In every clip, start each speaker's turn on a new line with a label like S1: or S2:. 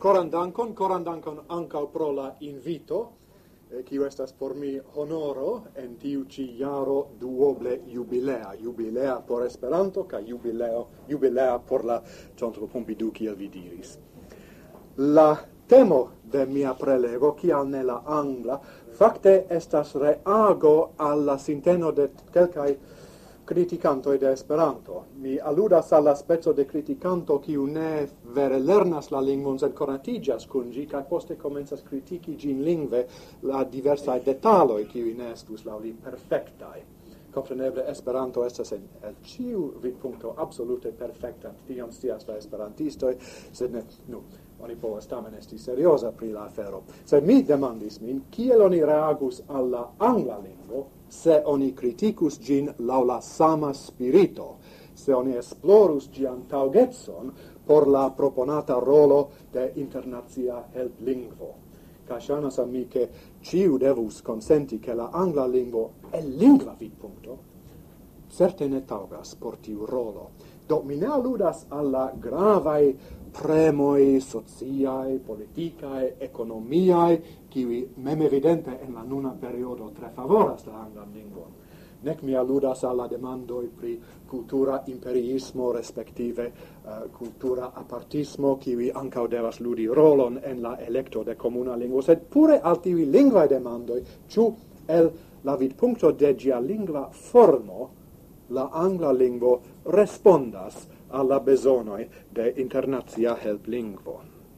S1: Coran dankon ankaŭ pro la invito, kiu estas por mi honoro en tiu ĉi jaro duoble jubilea por Esperanto kaj jubilea por la Centro Pompidou, kiel vi diris. La temo de mia prelego, kial ne la angla, fakte estas reago al la sinteno de kelkaj criticantoi de Esperanto. Mi alludas alla spezzo de criticanto kiu ne vere lernas la lingvon, sed konatiĝas kun ĝi kaj poste komencas kritiki ĝin lingve la diversaj detaloj kiuj ne estus laŭ li perfektaj. Kompreneble Esperanto estas el ĉiu vidpunkto absolute perfekta, tion scias la esperantistoj, sed ne, oni povas tamen esti serioza pri la afero. Sed mi demandis min, kiel oni reagus al la angla lingvo, se oni criticus gin laŭ la sama spirito, se oni esplorus gian taŭgecon por la proponata rolo de internacia helplingvo. Kaj ŝajnas al mi, ke ĉiu devus konsenti, ke la angla lingvo el lingva vidpunkto certe ne taŭgas por tiu rolo. Do mi ne aludas al la gravaj premoi sociai, politicai, economiai, kiui mem evidente en la nuna periodo tre favoras la anglan lingvon. Nec mi aludas alla demandoi pri cultura imperiismo, respektive cultura apartismo, kiui ancau devas ludi rolon en la electo de comuna lingvo, sed pure al tiui lingvae demandoi, ciu el la vidpunkto de gia lingva formo, la angla lingvo respondas alla besonoi de internacia helplingvo.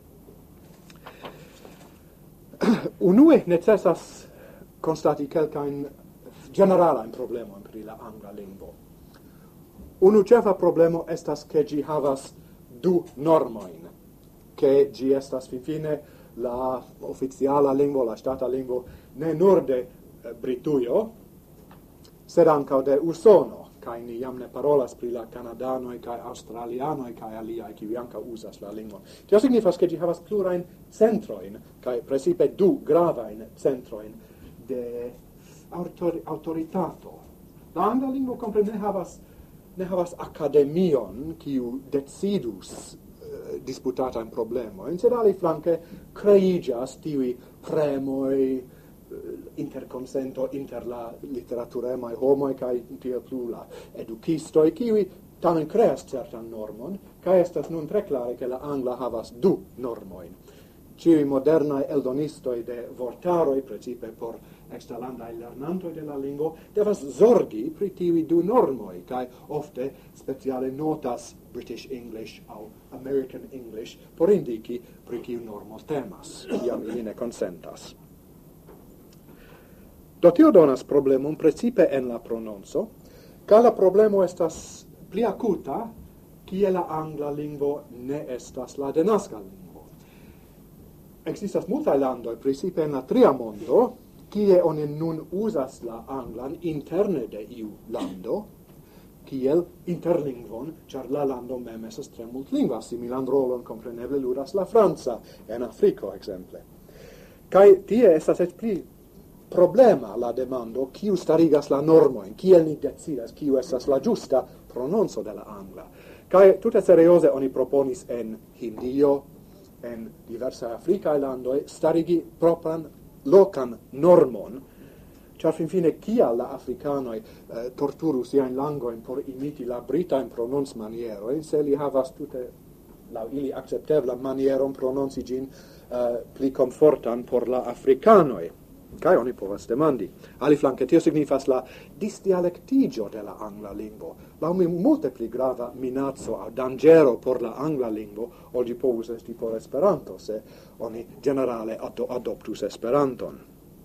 S1: Unue necessas constati kelkajn generalajn problemojn pri la angla lingvo. Unu ĉefa problemo estas ke ĝi havas du normojn, ke ĝi estas finfine la oficiala lingvo, la ŝtata lingvo, ne nur de Britujo, sed ankaŭ de Usono. Kai ni jam ne parolas pri la Kanadanoj kaj Aŭstralianoj kaj aliaj, kiuj ankaŭ uzas la lingvon. Tio signifas, ke ĝi havas plurajn centrojn, kaj precipe du gravajn centrojn de aŭtoritato. La angla lingvo kompreneble ne havas akademion, kiu decidus disputatajn problemojn, sed aliflanke kreiĝas tiuj premoj, interconsento inter la literaturemai homoi kai tiel plu la edukistoi, kiui tamen creas certan normon, kai estas nun tre clare che la angla havas du normoin. Ciui modernai eldonistoi de vortaroi, precipe por extralandai lernantoi de la lingvo, devas zorgi pri tiui du normoi, kai ofte speciale notas British English au American English por indici pri kiu normo temas, iam ili ne consentas. Do tio donas problemum precipe en la prononco, ca la problemo estas pli acuta, kie la angla lingvo ne estas la denaska lingvo. Existas multaj landoj, precipe en la tria mondo, kie oni nun uzas la anglan interne de iu lando, kiel interlingvon, ĉar la lando mem estas tre multlingva, similan rolon kompreneble ludas la franca, en Afriko ekzemple. Kaj tie estas eĉ pli problema la demando, kiu starigas la normoin, kiel ni decidas, kiu estas la giusta prononco de la angla. Kai tute serioze oni proponis en Hindio, en diversa africae landoi, starigi propran locan normon, ĉar finfine kial la africanoi torturu siajn langoin por imiti la britajn prononcmanierojn, se li havas tute laŭ ili akcepteblan manieron prononci ĝin pli komfortan por la africanoi. Kai oni povas demandi. Aliflanke tio signifas la disdialektigio de la angla lingvo. Laŭ mi multe pli grava minaco aŭ danĝero por la angla lingvo, ol ĝi povus esti por Esperanto, se oni generale adoptus Esperanton.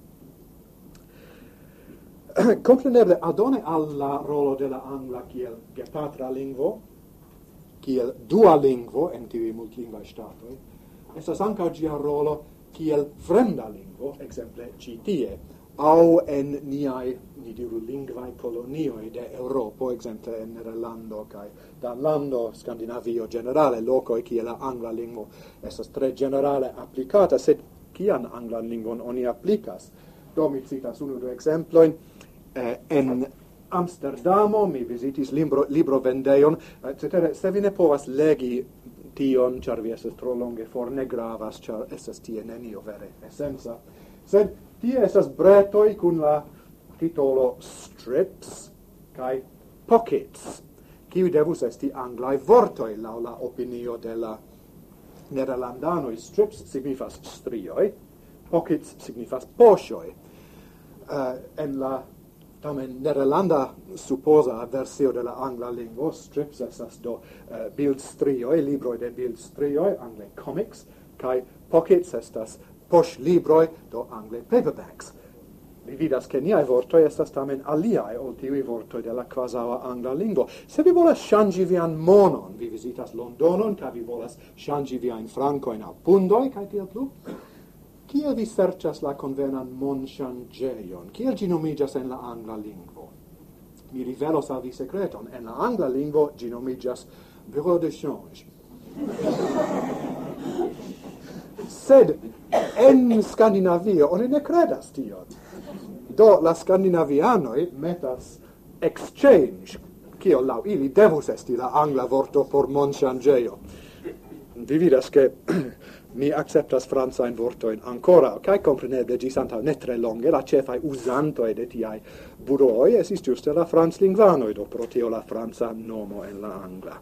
S1: Kompreneble, aldone al la rolo de la angla kiel gepatra lingvo, kiel dua lingvo en tiuj multlingvaj ŝtatoj, estas ankaŭ ĝia rolo kiel fremda lingvo, exemple ci tie, au en niai, ni diru, lingvae kolonioi de Europo, exemple en Nederlando kai Danlando, Skandinavio generale, lokoi kie la angla lingvo estas tre generale applicata, sed kian anglan lingvon oni applicas? Do mi citas unu du exemploin, en Amsterdamo mi visitis libro vendeion, etc. Se vi ne povas legi tion, char vi estas tro longe for, ne gravas, char estas tie nenio vere essenza. Sed tie estas bretoi kun la titolo strips kai pockets, kiu devus esti anglai vortoi, laŭ la opinio de la nederlandanoi. Strips signifas strioi, pockets signifas poŝoj. En la tamen nederlanda supposa versio de la angla lingvo, strips estas do bildstrioi, libroi de bildstrioi, angle comics, kai pockets estas poŝlibroi, do angle paperbacks. Vi vidas che niai vortoi estas tamen aliai ol tiui vortoi de la quasaua angla lingvo. Se vi volas ŝanĝi vian monon, vi visitas Londonon, kaj vi volas ŝanĝi viajn frankojn al pundoj, kaj tiel plu, kiel vi serĉas la konvenan monŝanĝejon? Kiel ĝi nomiĝas en la angla lingvo? Mi rivelos al vi sekreton. En la angla lingvo ĝi nomiĝas bureau de change. Sed en Skandinavio oni ne kredas tion. Do la skandinavianoi metas exchange, kiel laŭ ili devus esti la angla vorto por monŝanĝejo. Vi vidas che mi acceptas francajn vortojn ancora, kaj kompreneble ĝis antaŭ ne tre longe la ĉefaj uzantoj de tiaj bureoj estis ĝuste la franclingvanoj, do pro tio la franca nomo en la angla.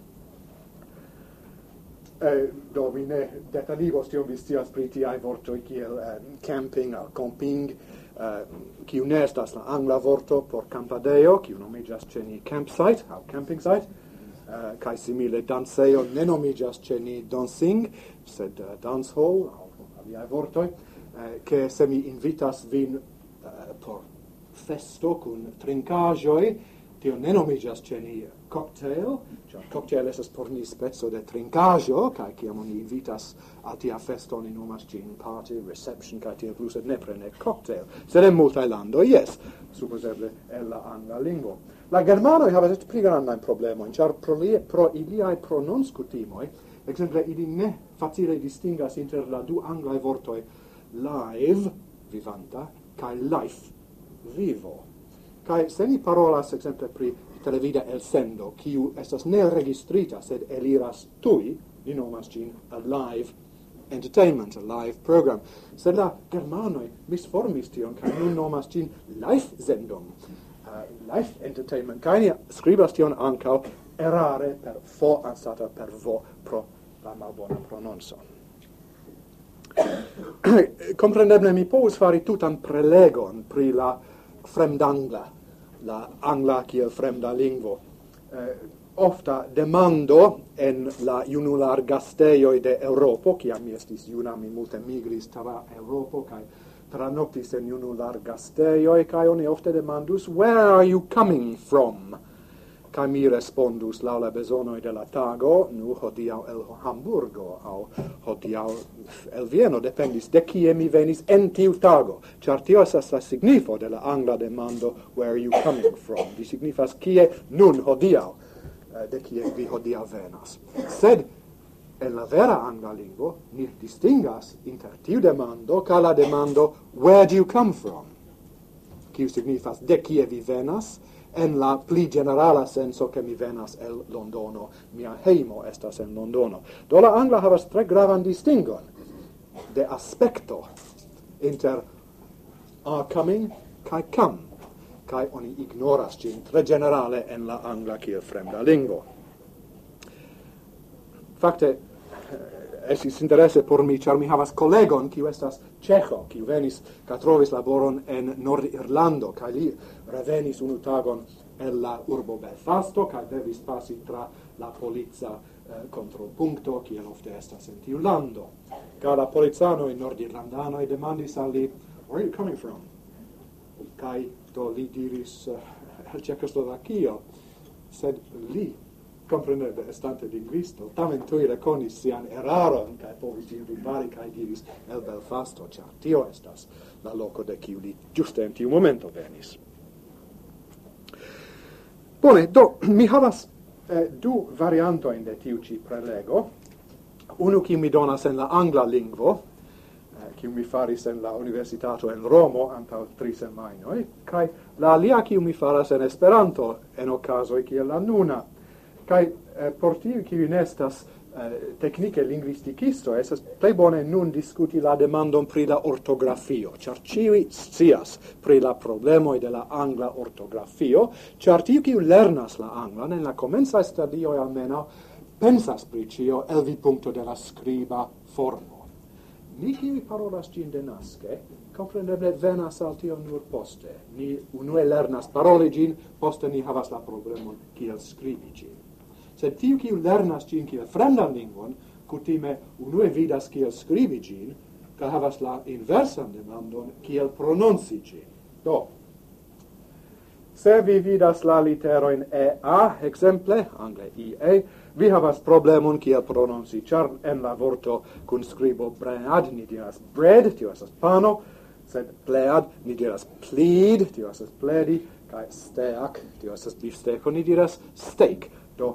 S1: Do mi ne detaligos tion, vi scias pri tiaj vortoj kiel camping aŭ camping, kiu ne estas la angla vorto por campadeo, kiu nomiĝas ĉe ni campsite aŭ camping site, kaj simile dancejo ne nomiĝas ĉe ni dancing, sed dance hall aŭ aliaj vortoj, ke se mi invitas vin por festo kun trinkaĵoj, tio ne nomiĝas ĉe ni cocktail, ĉar cocktail estas por ni speco de trinkaĵo, kaj kiam oni invitas al tia festo oni nomas ĝin party, reception, kaj tiel plu, sed nepre ne cocktail. Sed en multaj landoj, jes, supozeble en la angla lingvo. La germanoj havas eĉ pli grandajn problemojn, ĉar pro iliaj prononckutimoj, ekzemple ili ne facile distingas inter la du anglaj vortoj live, vivanta, kaj life, vivo. Kaj se ni parolas ekzemple pri televida elsendo, kiu estas ne registrita, sed eliras tui, ni nomas ĝin a live entertainment, a live program. Sed la germanoj misformis tion, kaj nun nomas ĝin live-sendung, live entertainment, kaj ni skribas tion ankaŭ erare per fo anstataŭ per vo pro la malbona prononco. Kompreneble mi povus fari tutan prelegon pri la fremdangla, la angla kiel fremda lingvo. Ofta demando en la junular gastejoj de Eŭropo, kiam mi estis juna, mi multe migris tra Eŭropo kaj tranoktis en junular gastejoj, kaj oni ofte demandus, "Where are you coming from?" Kaj mi respondus laŭ la bezonoj de la tago, "Nu, hodiaŭ el Hamburgo aŭ hodiaŭ el Vieno, dependis de kie mi venis en tiu tago." Ĉar tio estas la signifo de la angla demando "Where are you coming from?" Ĝi signifas kie nun hodiaŭ, de kie vi hodiaŭ venas. Sed en la vera angla lingvo ni distingas inter tiu demando kaj la demando "Where do you come from?" Kiu signifas de kie vi venas, en la pli generala senso che mi venas el Londono, mia heimo estas en Londono. Do la angla havas tre gravan distingon de aspecto inter are coming kai come, kai oni ignoras ĝin tre generale en la angla kiel fremda lingvo. Fakte estis interese por mi, ĉar mi havas kolegon kiu estas ĉeĥo, kiu venis kaj trovis laboron en Nord-Irlando, kaj li revenis unu tagon el la urbo Belfasto, kaj devis pasi tra la polica kontrolpunkto, kiel ofte estas en tiu lando. Kaj la policanoj nord-irlandanoj demandis al li, "Where are you coming from?" Kaj do li diris, "El Ĉeĥoslovakio," sed li, kompreneble estante lingvisto, tamen tuj rekonis sian eraron kaj povis ĝin ripari kaj diris "El Belfasto," ĉar tio estas la loko de kiu li ĝuste en tiu momento venis. Bone, do mi havas du variantojn de tiu ĉi prelego. Unu kiu mi donas en la angla lingvo, kiu mi faris en la universitato en Romo antaŭ 3 semajnoj, kaj la alia kiu mi faras en Esperanto en okazoj kiel la nuna. Kaj por tiu kiu ne estas tecniche linguisticisto estas plei bone nun discuti la demandon pri la ortografio, char ciui scias pri la problemoi de la angla ortografio, char tiu kiu lernas la anglan en la comenza stadioi almeno pensas pri cio el vid puncto de la scriba formo. Ni kiui parolas gin denaske, compreneble venas al tio nur poste. Ni unue lernas paroli gin, poste ni havas la problemon kiel skribi gin. Sed tiu kiu lernas gin kiel fremdan lingvon, kutime unue vidas kiel skribi gin, ka havas la inversan demandon kiel prononci gin. Do, se vi vidas la literoin EA, exemple, angle IE, vi havas problemon kiel prononci, char en la vorto kun skribo bread, ni diras bread, tio estas pano, sed plead, ni diras plead, tio estas pledi, kai steak, tio estas beefsteak, ni diras steak. Do,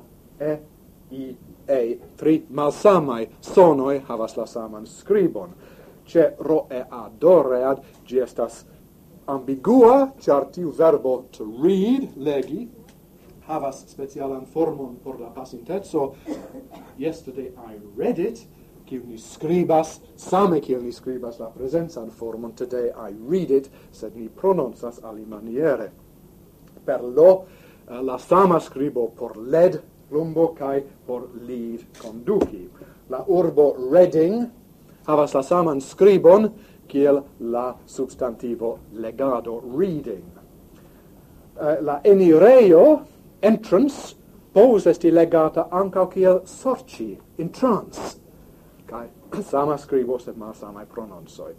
S1: tri malsamai sonoi havas la saman skribon. Ce ro do read, gi estas ambigua, char tiu verbo to read, legi, havas specialan formon por la pasintezo. Yesterday I read it, kiu ni skribas, same kiu ni skribas la presensan formon, today I read it, sed ni prononcas alimaniere. Per lo, la sama skribo por led, plumbo, kai por lead, conduci. La urbo Reading havas la saman skribon kiel la substantivo legado, reading. La enireio, entrance, povus esti legata ancau kiel sorci, in trance. Kai sama skribo, sed malsamai prononsoi.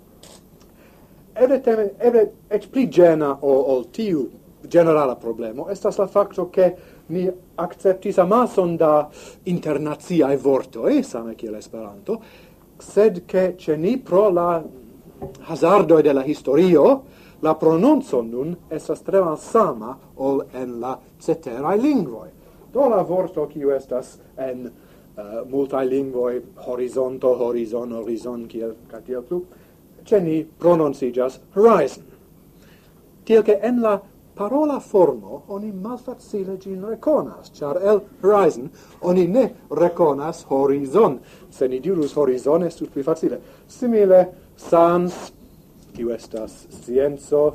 S1: Eble ec pli gena ol tiu generala problemo, estas la facto che ni acceptis amason da internaziae vortoi, same kiel Esperanto, sed che ce ni pro la hazardoi de la historio, la prononzo nun estas tre malsama ol en la ceterae lingvoi. Do la vorto kiu estas en multae lingvoi, horizonto, horizon, kiel plu, ce ni prononcigas horizon. Tiel che en la parola formo oni malfacile gin reconas, char el horizon oni ne reconas horizon. Se ni dirus horizon, estus pli facile. Simile, sans, kiu estas scienzo,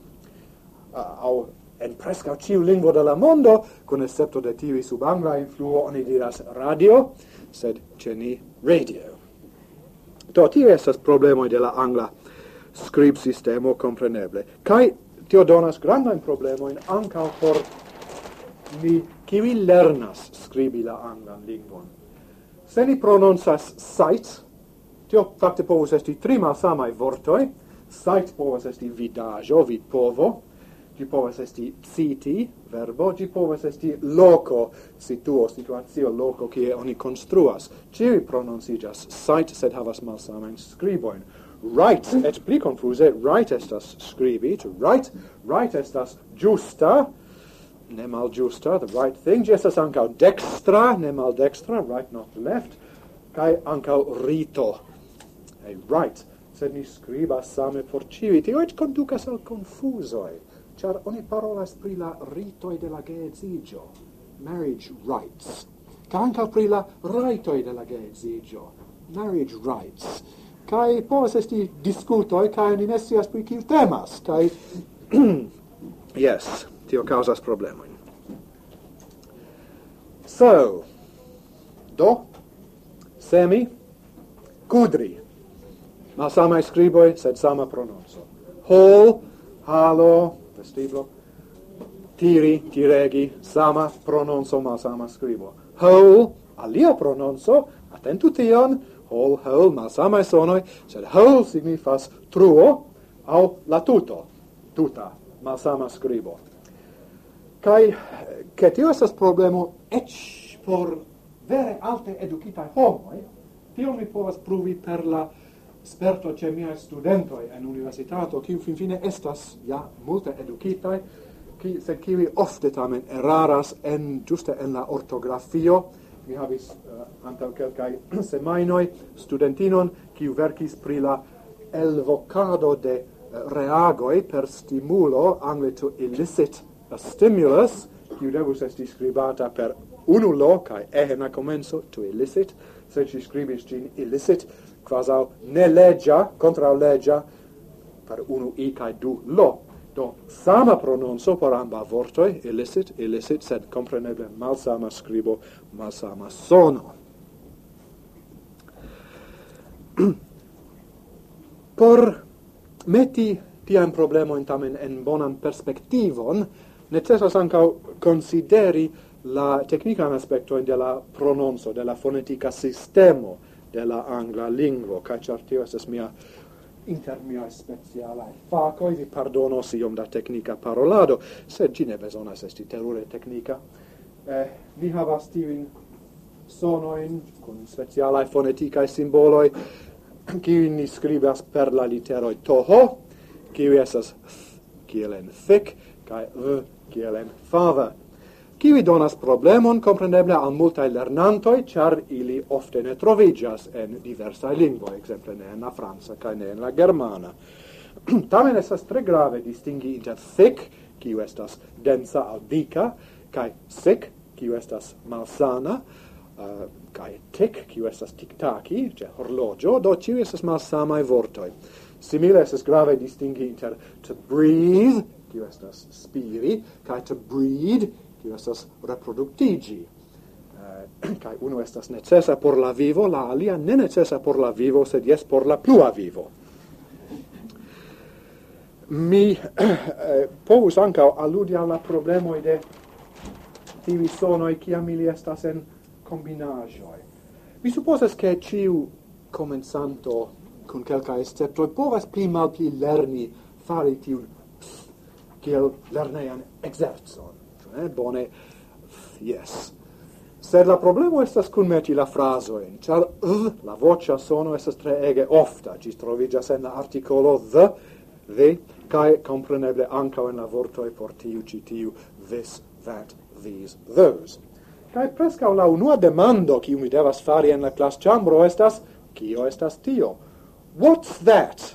S1: au en prescau ciu lingvo de la mondo, con excepto de tivi sub angla influo, oni diras radio, sed ce ni radio. Do, tio estas problemoi de la angla scrib sistemo compreneble. Kai tio donas grandan problemoin ancau por ni kiwi lernas scribi la anglan lingvon. Se ni prononcas site, tio facte povus esti tri malsamai vortoi. Site povus esti vidajo, vidpovo, gi povus esti citi, verbo, gi povus esti loco, situatio, loco, kie oni construas. Ciui prononcigas site, sed havas malsamain scriboin. Right, et pli confuse, right estas scribi, to right estas justa, ne mal justa, the right thing, gi estas ancau dextra, ne mal dextra, right not left, kai ancau rito, right, sed ni scribas same por ciui, tio et conducas al confusoi, char oni parolas pri la ritoi de la geedzigio, marriage rights, ca ancau pri la raitoi de la geedzigio, marriage rights, kai povas esti discutoi, kai ni ne scias pri kiu temas, kai yes, tio causas problemoin. So, do, semi, kudri, malsamai scriboi, sed sama prononzo. Hol, halo, vestiblo, tiri, tiregi, sama prononzo, malsama scribo. Hol, alia prononzo, attentu tion, hol, malsamai sonoi, sed hol signifas truo, au la tuto, tuta, malsama scribo. Kai, che tio estas problemo, ec por vere alte educitae homoi, tio mi povas pruvi per la sperto ce miei studentoi en universitato, kiu finfine estas ja multe educitae, sed kiui ofte tamen eraras giuste en la ortografio. Mi havis antau kelkai semainoi studentinon kiu verkis pri la elvocado de reagoi per stimulo, angle to elicit a stimulus, kiu devus esti scribata per unu lo, kai en la comenzo, to illicit, se ci scribis gin illicit, quasau ne legia, contra legia, per unu i kai du lo. Do, sama prononzo por amba vortoi, illicit, illicit, sed compreneble malsama scribo, malsama sono. Por meti tiam problemo tamen en bonan perspektivon, necessas ancau consideri la technican aspecto de la prononzo, de la fonetica sistemo de la angla lingvo, ca tio estas mia inter miai specialae facoi, vi pardonos iom da technica parolado, sed ci ne besonas esti terure technica. Ni havas tiuin sonoin, kun specialae foneticae simboloi, kiuin ni scribas per la literoi toho, kiu estas kiel en thick, kai kiel en father. Kiui donas problemon, compreneble, al multae lernantoi, char ili ofte ne trovigas en diversae lingvoi, exemple ne en la franca, kai ne en la germana. Tamen estas tre grave distingi inter thick, kiu estas densa al dica, kai sick, kiu estas malsana, kai tick, kiu estas tic-taci, ce horlogio, do ciu estas malsamae vortoi. Simile estas grave distingi inter to breathe, kiu estas spiri, kai to breed, kiu estas reproductigi. Kai uno estas necessa por la vivo, la alia ne necessa por la vivo, sed jes por la plua vivo. Mi povus ancao alludi alla problemoi de tivi sonoi ciam ili estas en combinagioi. Mi supposas che ciu comensanto con quelca exceptoi povas pli mal pli lerni fari tiu kiel lernean exerzon. Bone, yes. Sed la problemo estas kunmeti la frasoin, char la vocia sono estas tre ege ofta, ci trovigas en la articolo the, kai compreneble ancao en la vortoi por tiu, ci tiu, this, that, these, those. Kai prescau la unua demando kiu mi devas fari en la clasĉambro estas, kio estas tio? What's that?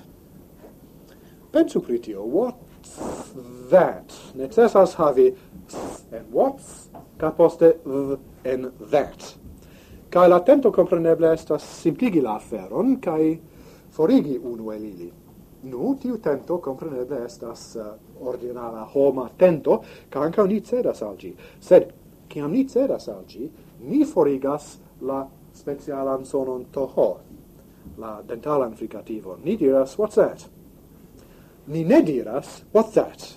S1: Pensu pri tio, what's that? Necessas havi en what's, ca poste en that. Kai la tento compreneble estas simpligi la aferon, kai forigi unu el ili. Nu, tiu tento compreneble estas ordinara homa tento, ca anca ni cedas al gi. Sed, ciam ni cedas al gi, ni forigas la specialan sonon toho, la dentalan fricativon. Ni diras, what's that? Ni ne diras, what's that?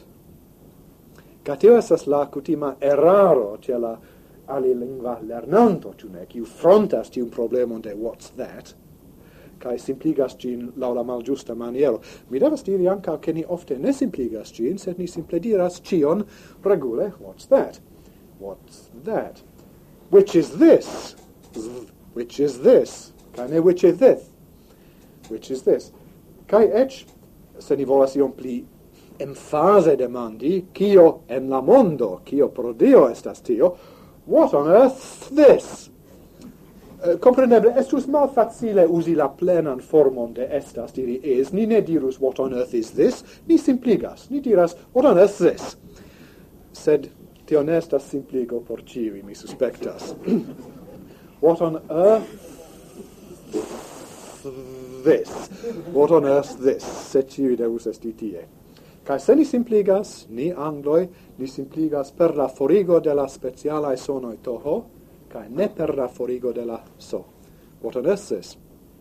S1: Ca tio estas la cutima eraro ce la alilingva lernanto, cune, ciu frontas tiun problemon de what's that, cae simpligas gin lau la malgiusta maniero. Mi devas diri anca che ni ofte ne simpligas gin, sed ni simple diras cion regule, what's that? What's that? Which is this? Which is this? Cae ne which is this? Which is this? Cae ec, se ni volas iom pli emphase demandi, kio en la mondo, kio pro Dio estas tio, what on earth this? Compreneble, estus mal facile usi la plenan formon de estas, diri is, ni ne dirus what on earth is this, ni simpligas, ni diras what on earth this. Sed tio ne estas simpligo por ciui, mi suspectas. What on earth this? What on earth this? Se ciui devus esti tie. Kai se ni simpligas, ni angloi, ni simpligas per la forigo de la specialae sonoi toho, kai ne per la forigo de la so. What on earth is?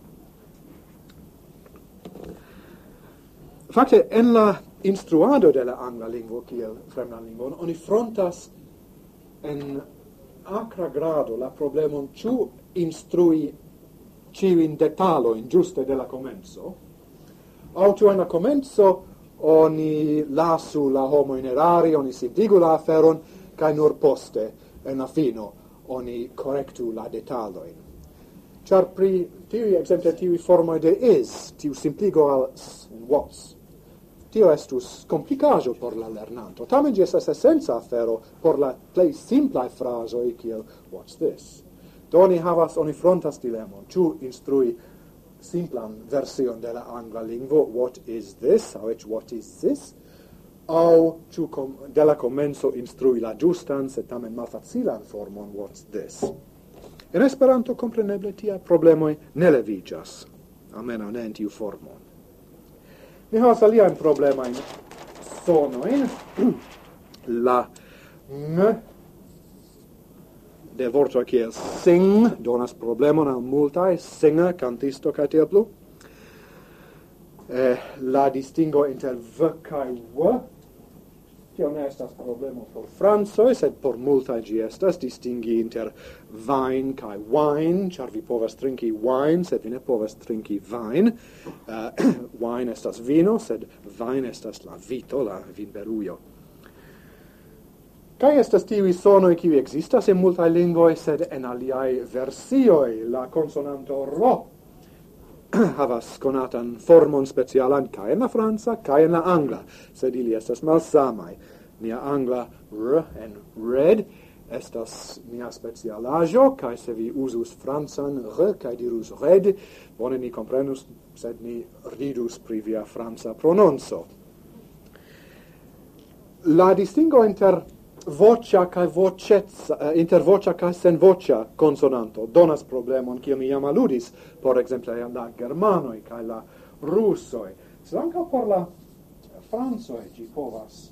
S1: Fakte, en la instruado de la angla lingvo, kiel fremda lingvon, oni frontas en acra grado la problemon ciu instrui ciuin detaloin giuste de la comenzo, au ciu en la comenzo oni lasu la homo in erari, oni simpligu la aferon, cae nur poste, en la fino, oni correctu la detaloin. Char pri tiui, exemple, tiui formoi de is, tiu simpligo al s in was, tio estus complicajo por la lernanto. Tamen gi estas essenza afero por la plei simplae frasoi, kiel, what's this? Do oni frontas dilemon, ciu instrui simplan version de la angla lingvo, what is this, au ec what is this, au ciu de la comenzo instrui la giustan, sed tamen malfacilan formon what's this. In Esperanto compreneble tia problemoi ne levigas, almeno ne in tiu formon. Ni havas aliaen problemain sonoin, la n de vorto kiel sing donas problemon al multae, singa, cantisto, cae tiel plu. La distingo inter v cae w, tio ne estas problemo por francoi, sed por multae gi estas distingi inter vin cae wine, char vi povas trinki wine, sed vi ne povas trinki vin. Wine estas vino, sed vin estas la vito, la vinberujo. Kai estas tiui sonoi kiu existas in multae lingvoi, sed en aliai versioi la consonanto ro havas konatan formon specialan kai en la franca, kai en la angla, sed ili estas malsamai. Nia angla r en red estas nia specialajo, kai se vi usus francan r kai dirus red, bone ni comprenus, sed ni ridus pri via franca prononco. La distingo inter vocia kai vocezza, inter vocia kai sen vocia consonanto donas problemon kiam mi jam aludis, por exemple la germanoi kai la russoi. Sed ankaŭ por la francoi gi povas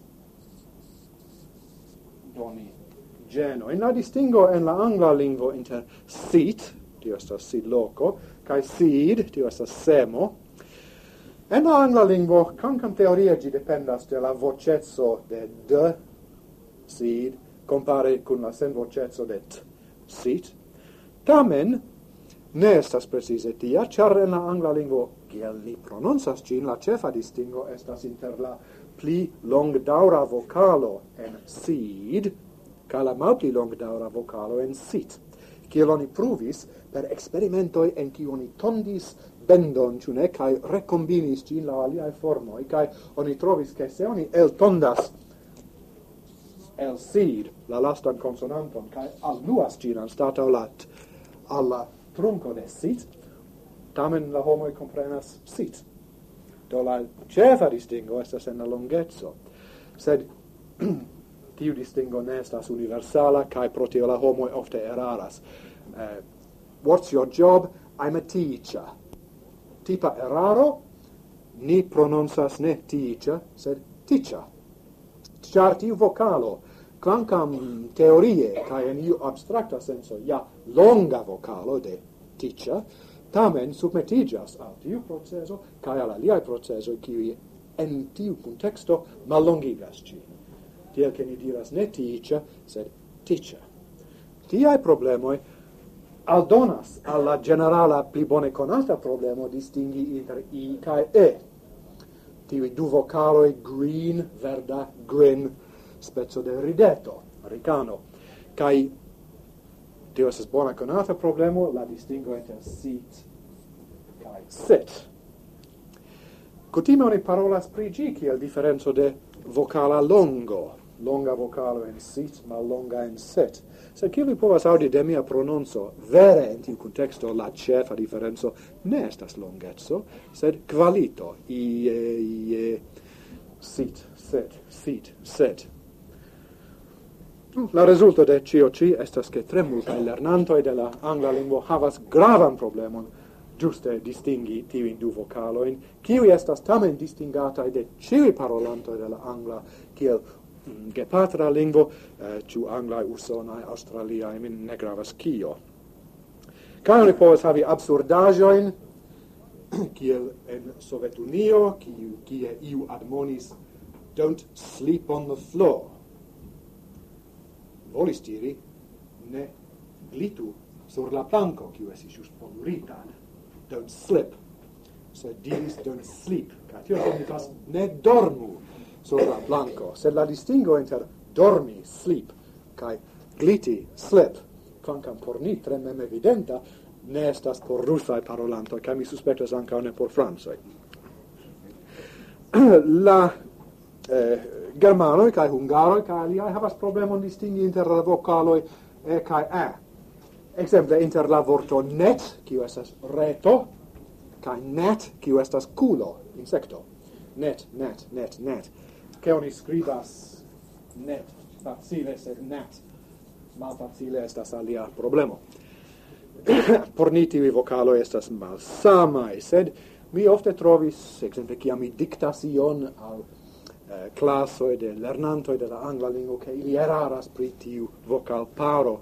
S1: doni geno. In la distingo en la angla lingvo inter seat, tio estas sid loco, kai seed, tio estas semo. En la angla lingvo, kvankam teorie gi dependas de la vocezzo de d, seed, compare con la senvocezzo de t, seat. Tamen, ne estas precise tia, char en la angla lingvo, kiel ni prononcas gin, la cefa distingo estas inter la pli longdaura vocalo en seed, ca la malpli longdaura vocalo en sit. Kiel oni pruvis per experimentoi en qui oni tondis bendon, ciune, cae recombinis gin la aliae formoi, cae oni trovis che se oni eltondas el seed, la lastan consonanton, cae alluas gin anstatau lat alla trunco de sit, tamen la homoi comprenas sit. Do la cefa distingo estas en la longezzo, sed tiu distingo ne estas universala, cae pro tio la homoi ofte eraras. What's your job? I'm a teacher. Tipa eraro, ni prononcas ne teacher, sed teacher. Char tiu vocalo, quancam teorie, cae in iu abstracta senso, ja longa vocalo de teacher, tamen submetigas al tiu proceso, cae al aliai proceso, qui en tiu contexto mallongigas ci. Tiel che ni diras ne teacher, sed teacher. Tiai problemoi aldonas alla generala pli bone conata problemo distingi inter i cae e. Tiui du vocaloi green, verda, grin, spezzo de rideto, ricano. Cae tio estes bona conata problemo, la distingo inter sit cae sit. Cutime oni parolas pri gi kiel differenzo de vocala longo, longa vocalo en sit, ma longa en sit. Se kiel vi povas audi de mia prononzo, vere in tiu contexto la cefa differenzo ne estas longezzo, sed qualito, sit, sit, sit, sit. La resulto de cio ci estas che tre multae lernantoi de la angla lingvo havas gravan problemon giuste distingi tiuin du vocaloin, kiui estas tamen distingatai de ciui parolantoi de la angla, kiel gepatra lingvo, ciu anglae, usonae, australiae, min ne gravas cio. Kai oni povas havi absurdajoin, kiel en Sovetunio, kie iu admonis, don't sleep on the floor. Volis diri, ne glitu sur la planco, kiu esis just polurita. Don't slip. Sed diris, don't sleep. Kai tio signifas, ne dormu sur la planco. Sed la distingo inter dormi, sleep, kai gliti, slip, quancam por ni tre mem evidenta, ne estas por russae parolanto, kai mi suspectas anca ne por francoi. La germanoi, kai hungaroi, kai aliai havas problemon distingi inter la vocaloi e kai a. Exemple, inter la vorto net, kiu estas reto, kai net, kiu estas culo, insecto. Net, net, net, net. che oni scribas net facile sed nat malfacile estas alia problemo. Por ni tivi vocalo estas malsamai, sed mi ofte trovis, exemple, kiam mi dictas ion al classoi de lernantoi de la angla lingua, che ili eraras pri tiu vocal paro.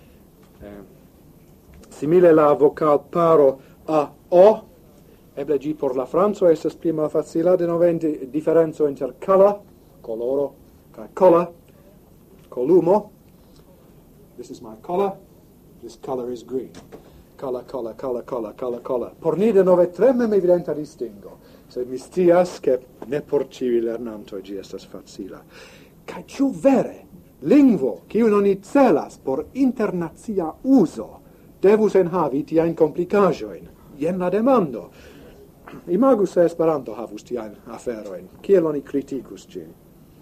S1: Simile la vocal paro a o, eble gi por la franco estas pli malfacila, de nove differenzo inter color, coloro, ca cola, columo. This is my color, this color is green. Color. Por ni de nove tremem evidenta distingo. Se mi scias che ne por civi lernanto gi estas facila. Ca ciu vere, lingvo, ciu non i celas por internazia uso, devus enhavi tiaen complicajoin. Ien la demando. Imagus se Esperanto havus tiaen aferoin. Kiel oni criticus gin?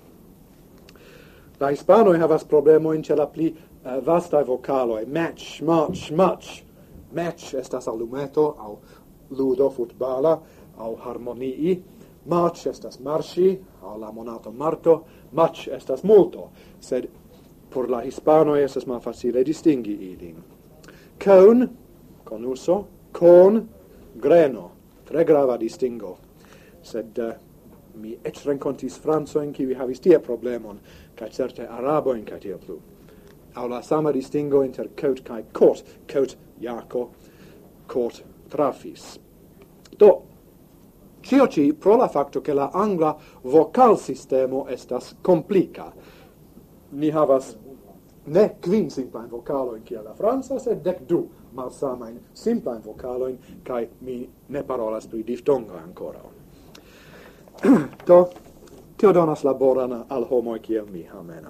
S1: La hispanoi havas problemoin ce la pli vastae vocaloi. Match, march, much. Match estas allumeto, au ludo futbala, au harmonii. March estas marci, au la monato marto. Much estas multo, sed por la hispanoi estas malfacile distingi ilin. Cone, conuso, con, greno. Tre grava distingo. Sed mi ec rencontis francoin qui havis tie problemon, ca certe araboin ca tie plu. Au la sama distingo inter coat cae court. Coat Iaco, court trafis. Do, cio ci pro la facto che la angla vocal sistemo estas complica. Ni havas ne quin simplain vocaloin cia la Franza, sed 12 malsamain simplain vocaloin, cae mi ne parolas pri diftongo ancora. Do, tio donas laboran al homoi kiel mi, amena.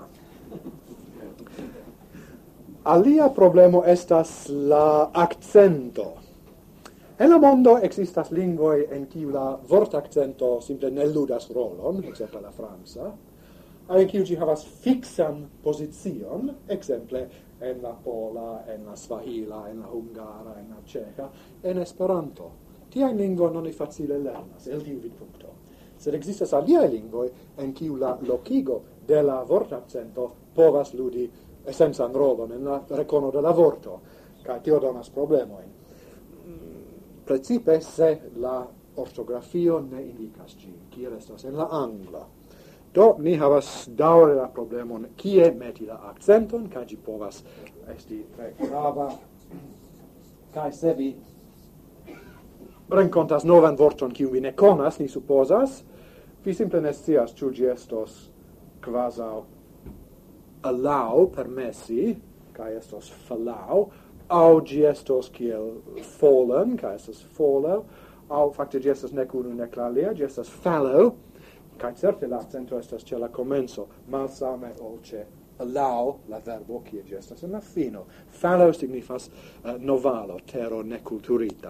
S1: Alia problemo estas la accento. En la mondo existas lingvoi en kiu la vortaccento simple ne ludas rolon, exemple la Franza, en kiu ci havas fixan position, exemple en la pola, en la swahila, en la hungara, en la ceca, en Esperanto. Tiaen lingvo non è facile lernas, el tiu vidpunkto. Sed existas aliae lingvoi en kiu la lokigo de la vortaccento povas ludi essensan rolon en la recono de la vorto, ca tio donas problemoin. Precipe se la ortografio ne indicas gi, kiel estas en la angla. Do, ni havas daure la problemon kie meti la accenton, ca gi povas esti tre grava, ca se vi rencontas novan vorton kiu vi ne conas, ni supposas, vi simple ne scias ciu gi estos quasau allow, permessi, ca estos fallau, au gi estos kiel fallen, ca estos fallow, au facte gi estos nec unu nec l'alia, gi estos fallow, ca certe l'accento estos ce la comenzo, malsame ol ce allow, la verbo, kie gi estos en la fino. Fallow signifas novalo, terro neculturita.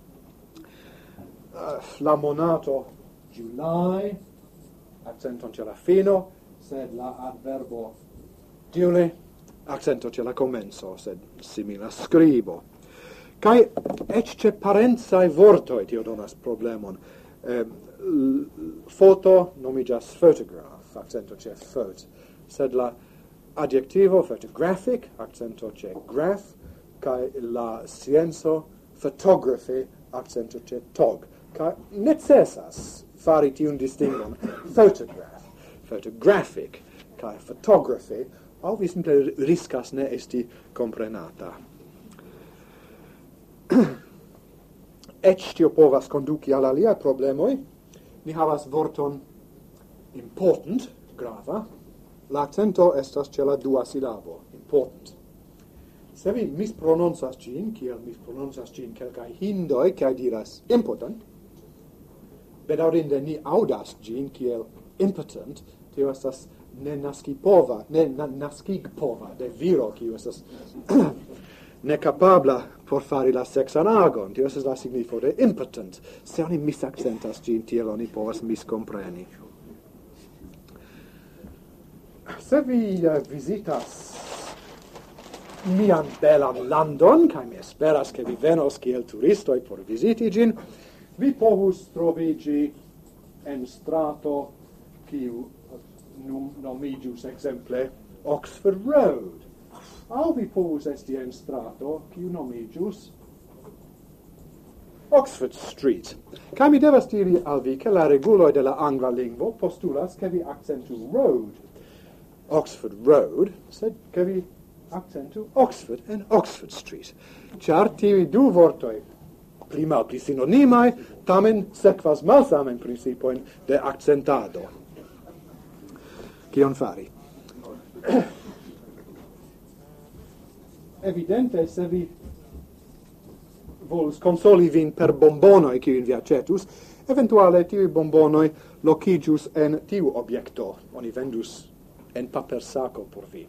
S1: La monato July, accenton ce la fino, sed la adverbo diuli, accento ce la comenzo, sed simila scribo. Cai ecce parenzae vortoi tio donas problemon. Foto nomigas photograph, accento ce phot, sed la adjectivo photographic, accento ce graph, cai la scienzo photography, accento ce tog. Cai necessas fari tiun distingon photograph, photographic, cai photography, au vi simple riscas ne esti comprenata. Ec tio povas conduci al aliae problemoi. Ni havas vorton important, grava. L'accento estas ce la dua silabo, important. Se vi misprononcas gin, kiel misprononcas gin kelkai hindoi, kai diras important, bedaurinde ni audas gin kiel impotent, tio estas ne nascipova, de viro, kiu estas necapabla por fari la sexan agon. Tio estas la signifo de impotent. Se oni misaccentas gin, tiel oni povas miscompreni. Se vi visitas mian belan landon, kai mi esperas che vi venos kiel turistoi por visiti gin, vi povus trovigi en strato kiu nomigius exemple Oxford Road. Al vi povus esti en strato, kiu nomigius Oxford Street. Ca mi devas diri al vi che la reguloi de la angla lingvo postulas che vi accentu road, Oxford Road, sed che vi accentu Oxford and Oxford Street. Char tivi du vortoi pli malpli synonimai, tamen sequas malsamen principoin de accentado. Cion fari? Evidente, se vi volus consoli vin per bombonoi qui in vi accetus, eventuale tivi bombonoi locigius en tiu objecto, oni vendus en paper saco por vi.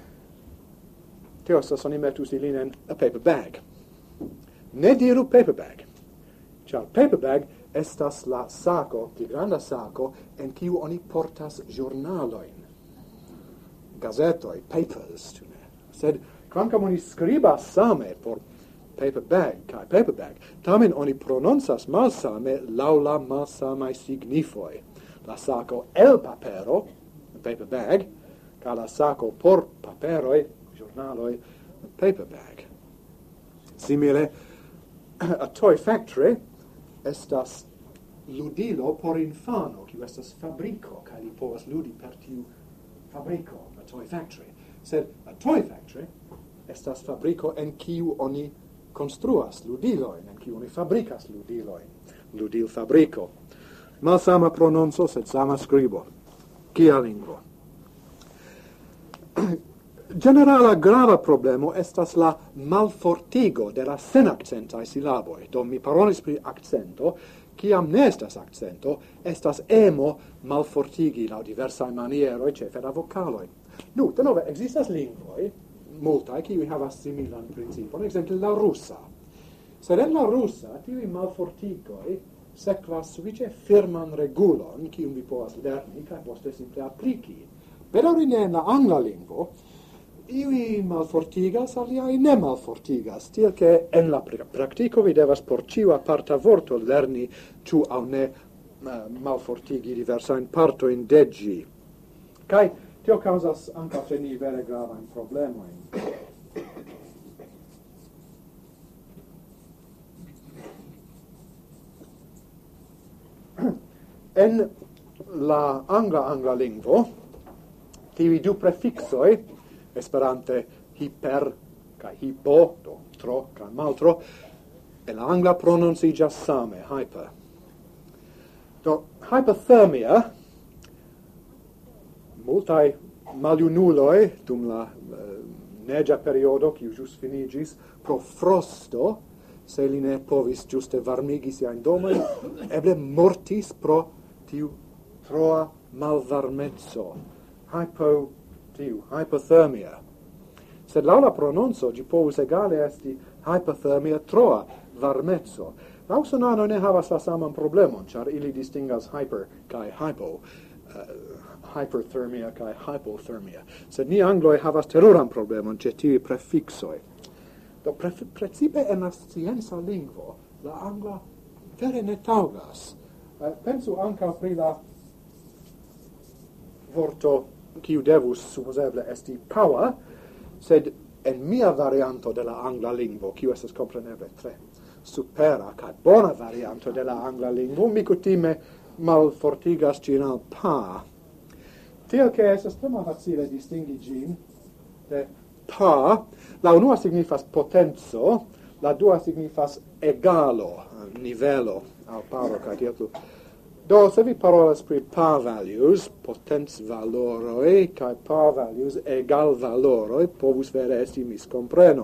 S1: Teosas oni metus ilin en a paper bag. Ne diru paper bag. Char paper bag estas la saco, pli granda saco, en kiu oni portas giornaloin, gazetoi, papers, tu ne. Sed, quancam oni scribas same por paper bag, kai paper bag, tamen oni prononcas malsame laula malsamai signifoi. La saco el papero, paper bag, ca la saco por paperoi, giornaloi, paper bag. Simile, a toy factory estas ludilo por infano, kiu estas fabrico, ca li povas ludi per tiu fabrico, a toy factory. Sed a toy factory estas fabrico en kiu oni construas ludiloin, en kiu oni fabricas ludiloin. Ludil fabrico. Malsama prononco, sed sama scribo. Kia lingvo? Generala grava problemo estas la malfortigo de la senaccentai silaboi. Do mi parolis pri accento, ciam ne estas accento, estas emo malfortigi la diversae manieroi cefe la vocaloi. Nu, denove, existas lingvoi, multae, qui havas similan principon, exemple la russa. Sed en la russa, tivi malfortigoi sekvas suficie firman regulon, cium vi povas lerni, cae poste simple applici. Bedaŭrine en la angla lingvo, iui malfortigas, aliai ne malfortigas, tiel che en la practico vi devas por ciu aparta vorto lerni ciu au ne malfortigi diversain partoin de gi. Kai tio causas anca ce ni vere gravain problemoin. En la angla lingvo, tivi du prefixoi, esperante hyper, ca hypo, do tro, ca maltro, e la angla pronuncigas same, hyper. Do, hypothermia, multae maliunuloi, dum la negia periodo, kiu jus finigis, pro frosto, se li ne povis giuste varmigi siain domoi, eble mortis pro tiu troa malvarmezzo. Hypothermia. Sed laŭ la prononco ĝi povus egale esti hypothermia troa varmezzo. La usonanoj ne havas la saman problemon, ĉar ili distingas hyper kaj hypo, hyperthermia kaj hypothermia. Sed ni angloj havas teruran problemon ĉe tiuj prefixoj. Do precipe en la scienca lingvo la angla vere ne taŭgas. Pensu ankaŭ pri la vorto kiu devus supposeble esti power, sed en mia varianto de la angla lingvo, kiu estas compreneble tre supera kaj bona varianto de la angla lingvo, mi kutime malfortigas ĝin al pa. Tiel ke estas tre malfacile distingi ĝin de pa. La unua signifas potenco, la dua signifas egalo, nivelo al paro kaj tiel plu. Do, se vi parolas pri par values, potens valoroi, cae par values, egal valoroi, povus vere esti miscompreno.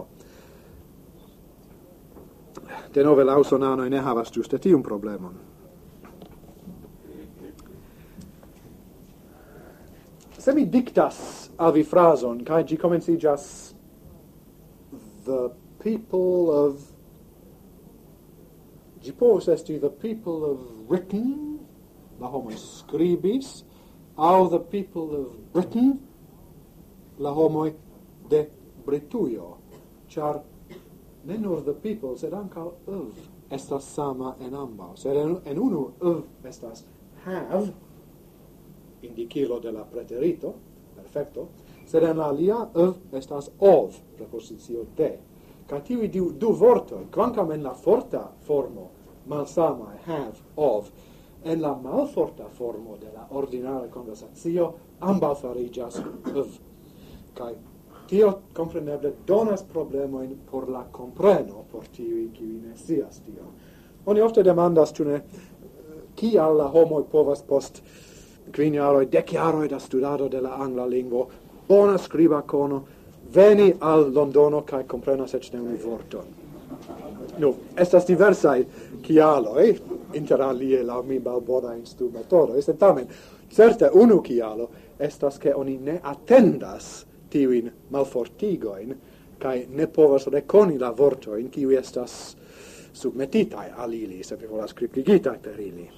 S1: Denove, la usonanoi ne havas giuste tiun problemon. Se mi dictas al vi frason, cae gi comencigas the people of... Gi povus esti the people of Britain, la homo scribis, au the people of Britain, la homo de Britujo, char ne nur the people, sed ancal of estas sama en ambau. Sed en unu of estas have, indicilo de la preterito, perfecto, sed en la alia estas ov, prepositio de. Ca tivi du vortoi, quancam en la forta formo malsamai have, ov, en la malforta formo de la ordinara conversatio, amba farigas kai tio compreneble donas problemoin por la compreno por tiui qui ne scias tio. Oni ofte demandas tune kial la homoi povas post 5 jaroj, 10 jaroj da studado de la angla lingvo bona skriba kono veni al Londono kai comprenas ec ne unu vorton. Nu, estas diversai kialoj, inter alie la mi malbona instrumentoro, sed tamen certe unu kialo estas ke oni ne attendas tiuin malfortigoin, kai ne povas rekoni la vortoin, kiu estas submetitai al ili, se vi volas scripligitai per ili.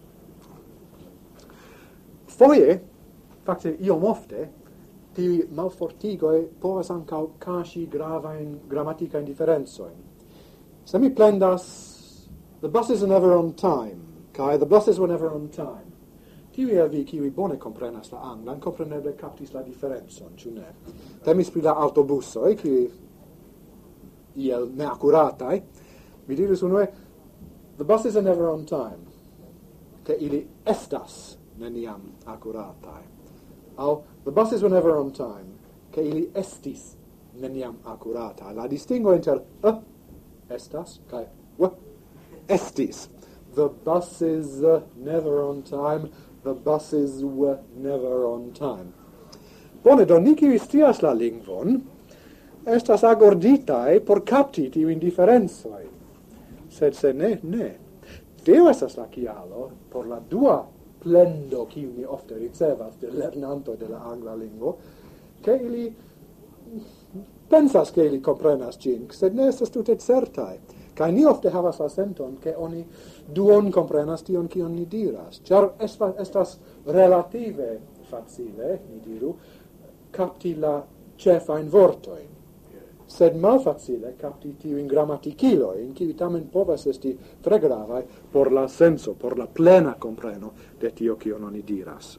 S1: Foje, facte iom ofte, tiui malfortigoi povas ancau cashi gravain grammaticain differenzoin. Se mi plendas, the buses are never on time, kai the buses were never on time. Tiui el vi, kiui bone comprenas la anglan, compreneble captis la differenzon, ciu ne? Temis pri la autobusoi, qui iel neaccuratai, mi dirus unue, the buses are never on time, che ili estas neniam accuratai. Au, the buses were never on time, che ili estis neniam accuratai. La distingo inter estas, kai estis. The buses never on time, the buses were never on time. Bone, do ni kiu scias la lingvon, estas agorditai por capti tiuin differenzoi. Sed se ne. Tio estas la kialo por la dua plendo kiu mi ofte ricevas de lernanto de la angla lingvo, che ili pensas che ili comprenas gin, sed ne estas tute certai. Kai ni ofte havas la senton che oni duon comprenas tion kion ni diras. Char estas relative facile, mi diru, capti la cefain vortoin. Sed malfacile capti tiuin grammaticiloi, in kivi tamen povas esti tre gravai por la senso, por la plena compreno de tio kion oni diras.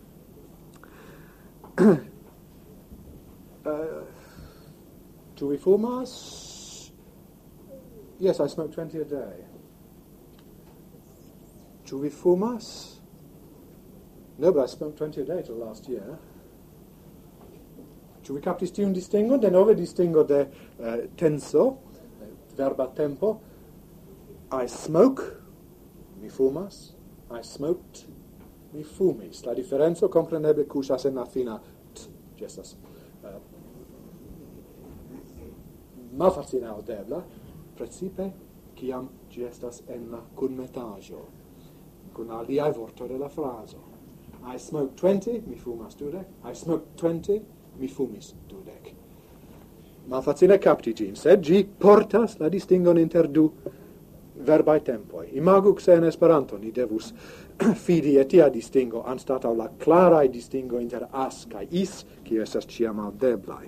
S1: Do we fumas? Yes, I smoke 20 a day. Do we fumas? No, but I smoked 20 a day till last year. Ĉu vi captis tiun distingon? Denove distingo de tenso, verba tempo. I smoke, mi fumas. I smoked, mi fumis. La differenzo compreneble cuŝas en la fina t, ĝi estas malfacile aŭdebla, precipe kiam ĝi estas en la kunmetaĵo, kun aliaj vortoj de la frazo. I smoke 20, mi fumas 20. I smoke 20, mi fumis 20. Malfacile capti gin, sed gi portas la distingon inter du verbai tempoi. Imagu se en Esperanto ni devus fidi etia distingo anstatau la clarai distingo inter as kai is, qui estas ciam audeblai.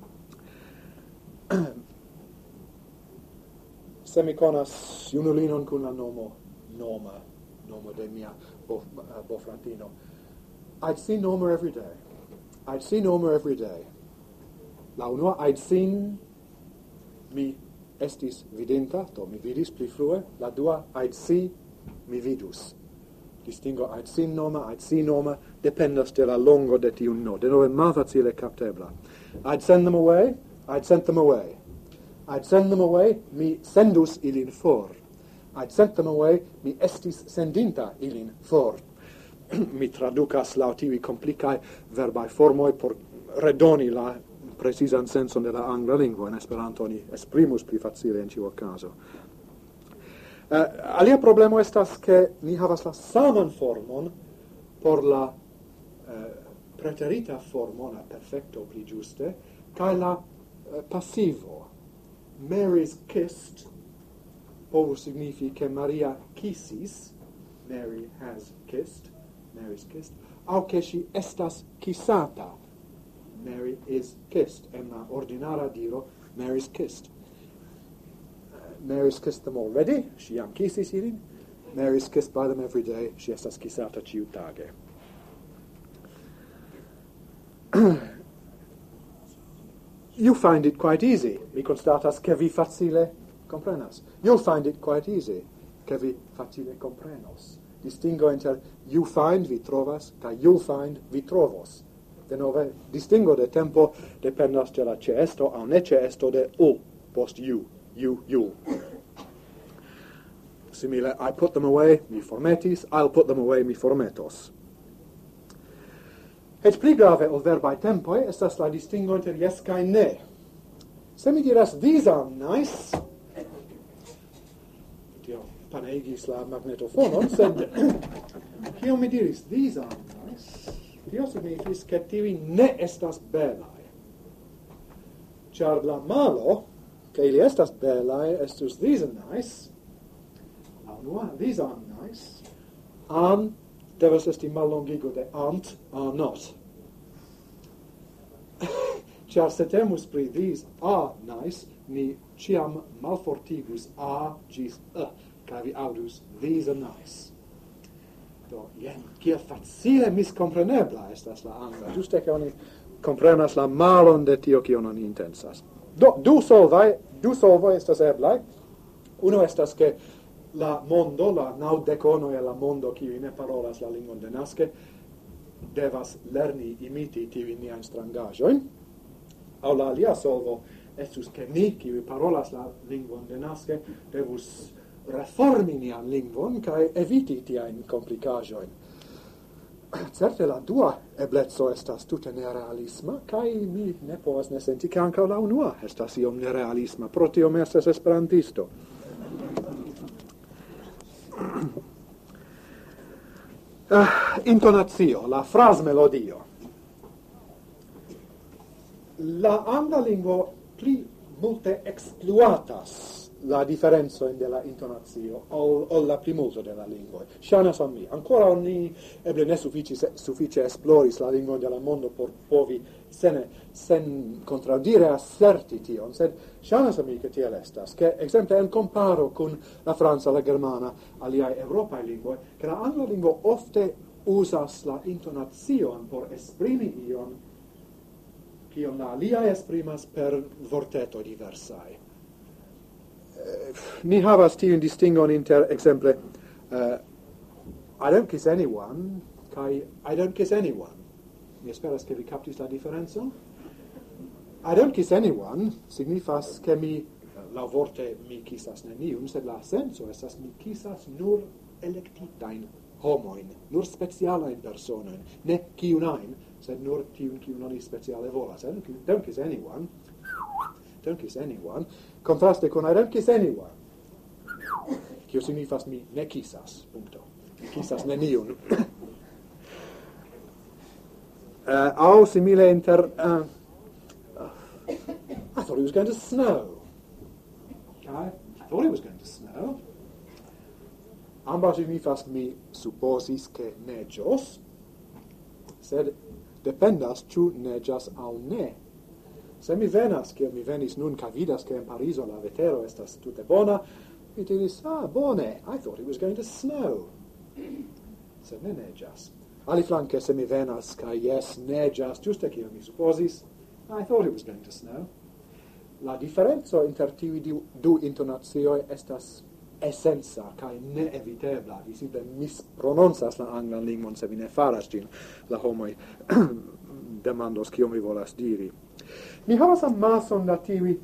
S1: Se mi conas junulinon cun la nomo de mia bofratino, I'd see Norma every day. I'd see Norma every day. La unua, I'd seen mi estis vidinta, to mi vidis pli frue. La dua, I'd see mi vidus. Distingo, I'd seen Norma, dependas de la longo de tiu no. De nove malfacile captebla. I'd send them away, I'd sent them away. I'd send them away, mi sendus ilin for. I'd sent them away, mi estis sendinta ilin for. Mi traducas laŭ tiuj komplikaj verbaj formoj por redoni la precisan senson de la angla lingvo. En Esperanto ni esprimus pli facile en ĉiu okazo. Alia problemo estas ke ni havas la saman formon por la preterita formo, la perfekto pli ĝuste, kaj la passivo. Mary's kissed povus signifi ke Maria kissis, Mary has kissed, Mary's kissed, au che si estas kissata. Mary is kissed. En la ordinara diro, Mary's kissed. Mary's kissed them already. She jam kissis ilin. Mary's kissed by them every day. She estas kissata ciutage. You find it quite easy. Mi constatas che vi facile comprenas. You'll find it quite easy, che vi facile comprenos. Distingo inter you find, vi trovas, ca you'll find, vi trovos. De nove, distingo de tempo dependas de la ceesto au ne ceesto de post you, you'll. Simile, I put them away, mi formetis, I'll put them away, mi formetos. Et pli grave ol verbae tempoi estas la distingo inter yes kai ne. Se mi diras, these are nice, tio paneigis la magnetofonon, sed kio mi diris, these are nice, tio signifis che tivi ne estas belae. Char la malo, che ili estas belae, estus these are nice, these are nice, devas esti mallongigo de ant are not. Char se temus pri these are nice, ni ciam malfortigus a gis ca vi audus these are nice. Do, jen, kia facile miscomprenebla estas la angla, juste che oni comprenas la malon de tio kion oni intensas. Do, du solvoi estas eblai. Uno estas che la mondo, la naudecono e la mondo qui ne parolas la lingvon denaske, devas lerni imiti tivi nian strangajoin. Au la alia solvo estus che ni, qui parolas la lingvon denaske, devus reformi nian lingvon cae eviti tiain complicajoin. Certe la dua eblezzo estas tute nerealisma, cae mi ne povas ne senti che anca la unua estas iom nerealisma, pro tio mi estas esperantisto. Intonatio, la frasmelodio. La angla lingvo pli multe excluatas la differenzo in della intonatio o la primulto della lingua. Shanas a mi. Ancora oni eble ne suffice esploris la lingua della mondo por povi sen contraddire asserti tion, sed shanas a mi che tiel estas, che exemple en comparo con la Franza, la Germana, aliai Europae lingue, che la angla lingua ofte usas la intonazion por esprimi ion, kion la aliai esprimas per vorteto diversae. Ni havas tiun distingon inter, exemple, I don't kiss anyone, kai I don't kiss anyone. Mi esperas che vi captis la differenzo. I don't kiss anyone signifas che mi, la vorte mi kissas neniun, sed la senso estas mi kissas nur electitain homoin, nur specialain personain, ne kiunain, sed nur tiun kiun oni speciale volas. I don't kiss anyone. Don't kiss anyone. Contraste con I don't kiss anyone. Kio signifas mi ne kissas, punto. Kissas neniun. Au simile inter... I thought it was going to snow. I thought it was going to snow. Ambaŭ signifas mi supposis che neĝos, sed dependas ĉu neĝas aŭ ne. Se mi venas, kiel mi venis nun, ca vidas che in Pariso la vetero estas tute bona, mi diris, bone, I thought it was going to snow. Se ne neĝas. Aliflanke, se mi venas, ca yes, neĝas, giuste kiel mi supposis, I thought it was going to snow. La differenzo inter tiui du intonazioi estas essenza, ca neevitebla. Vi simple misprononcas la anglan lingvon, se vi ne faras gin. La homoi demandos kio mi volas diri. Mi havas amason da tiui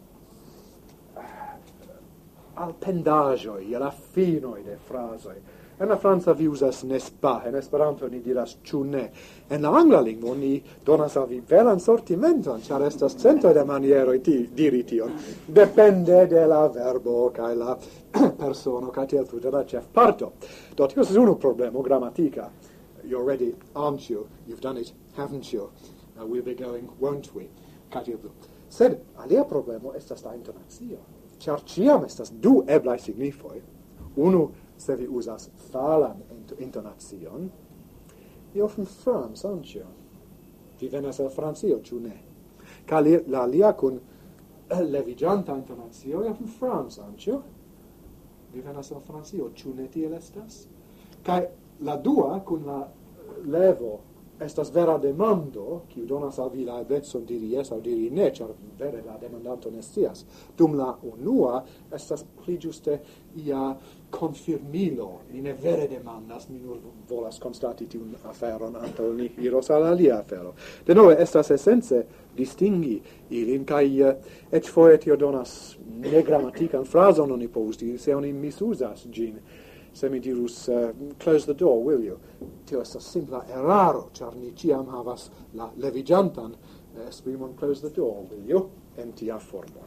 S1: alpendaĵoj, la finoj de frazoj. En la franca vi uzas n'est-ce pas, en Esperanto ni diras ĉu ne. En la angla lingvo ni donas al vi veran sortimenton, ĉar estas centoj de manieroj diri tion. Depende de la verbo kaj la persono kaj tiel plu de la ĉefparto. Do tio estas unu problemo gramatika. You're ready, aren't you? You've done it, haven't you? We'll be going, won't we? Sed alia problemo estas la intonatio. Ĉar ĉiam estas du eblaj signifoj. Unu, se vi uzas falan intonacion, io from France, aren't you? Vi venas el Francio, ĉu ne? Kaj la alia kun leviĝanta intonatio, io from France, aren't you? Vi venas el Francio, ĉu ne tiel estas? Kaj la dua kun la levo estas vera demando, kiu donas al vi la eblecon diri yes aŭ diri ne, ĉar vere la demandanto ne scias. Dum la unua estas pli ĝuste ia konfirmilo. Mi ne vere demandas, mi nur volas konstati tiun aferon antaŭ ni iros al alia afero. Denove estas esence distingi ilin, kaj eĉ foje tio donas negramatikan frazon oni povus diri, se oni misuzas ĝin. Se mi dirus, close the door, will you? Tio estas simpla eraro, ĉar ni ĉiam havas la leviĝantan esprimon close the door, will you? En tia formo.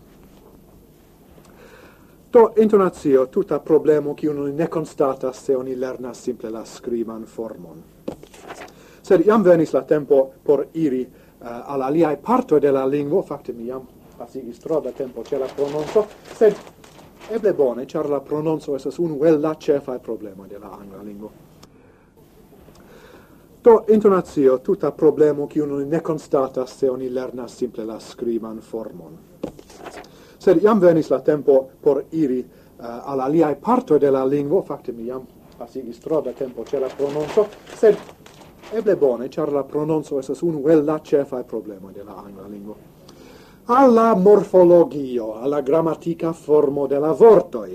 S1: Do intonacio tuta problemo kiun oni ne konstatas se oni lernas simple la skriban formon. Sed jam venis la tempo por iri al aliaj partoj de la lingvo, fakte mi jam pasigis tro da tempo ĉe la prononco, sed eble bone, ĉar la prononco estas unu el la ĉefaj problemoj de la angla lingvo. Do intonacio tuta problemo kiun oni ne konstatas se oni lernas simple la skriban formon. Sed jam venis la tempo por iri al aliaj partoj de la lingvo, fakte mi jam pasigis tro da tempo ĉe la prononco, sed eble bone, ĉar la prononco estas unu el la ĉefaj problemoj de la angla lingvo. Alla morfologio, alla grammatica formo de la vortoi.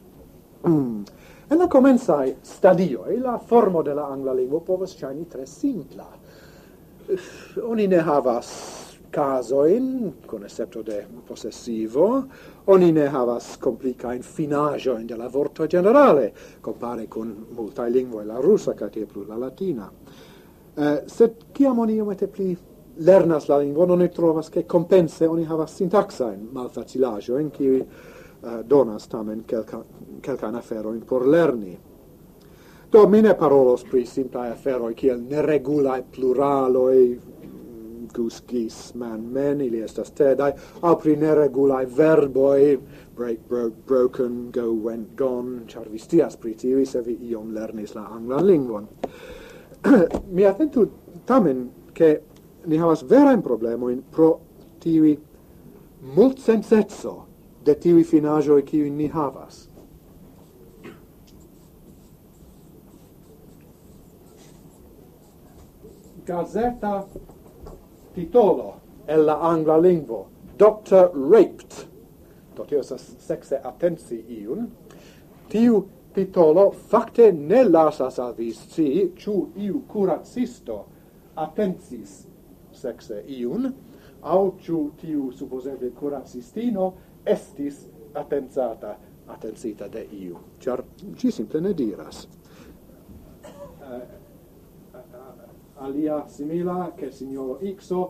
S1: En la comensai stadioi, la formo de la angla lingvo povas ŝajni tre simpla. Oni ne havas casoin, con escepto de possessivo, oni ne havas complicain finaĵojn de la vortoj generale, compare con multaj lingvoj, la rusa kaj tie plu la latina. Sed kiam oni iomete pli lernas la lingvon, oni trovas ke kompense oni havas sintaksajn malfacilaĵojn, kiuj donas tamen kelkajn aferojn por lerni. Do mi ne parolos pri simplaj aferoj kiel neregulaj pluraloj, goose, geese, man, men, ili estas tedaj, aŭ pri neregulaj verboj, break, broke, broken, go, went, gone, ĉar vi scias pri tiuj, se vi iom lernis la anglan lingvon. Mi atentu tamen ke ni havas verajn problemojn pro tiuj multsenceco de tiuj finaĵoj kiujn ni havas. Gazeta titolo el la angla lingvo, Doctor Raped. Do tio estas sekse atenci iun. Tiu titolo fakte ne lasas al vi scii ĉu iu kuracisto atencis sekse iun, aŭ ĉu tiu supozeble kuracistino estis atencita de iu, ĉar ĝi simple ne diras. Alia simila che signoro Xo,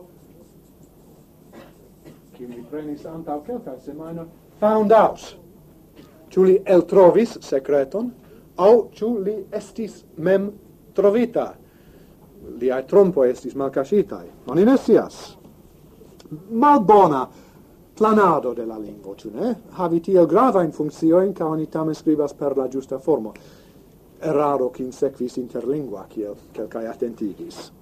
S1: kiu mi prenis antaŭ kelkaj semajnoj, found out. Ĉu li eltrovis sekreton, aŭ ĉu li estis mem trovita? Liaj trompoj estis malkaŝitaj. Oni ne scias. Malbona planado de la lingvo, ĉu ne? Havi tiel gravajn funkciojn, kaj oni tamen skribas per la ĝusta formo. Eraro kin sekvis interlingua, kiel kelkaj atentigis.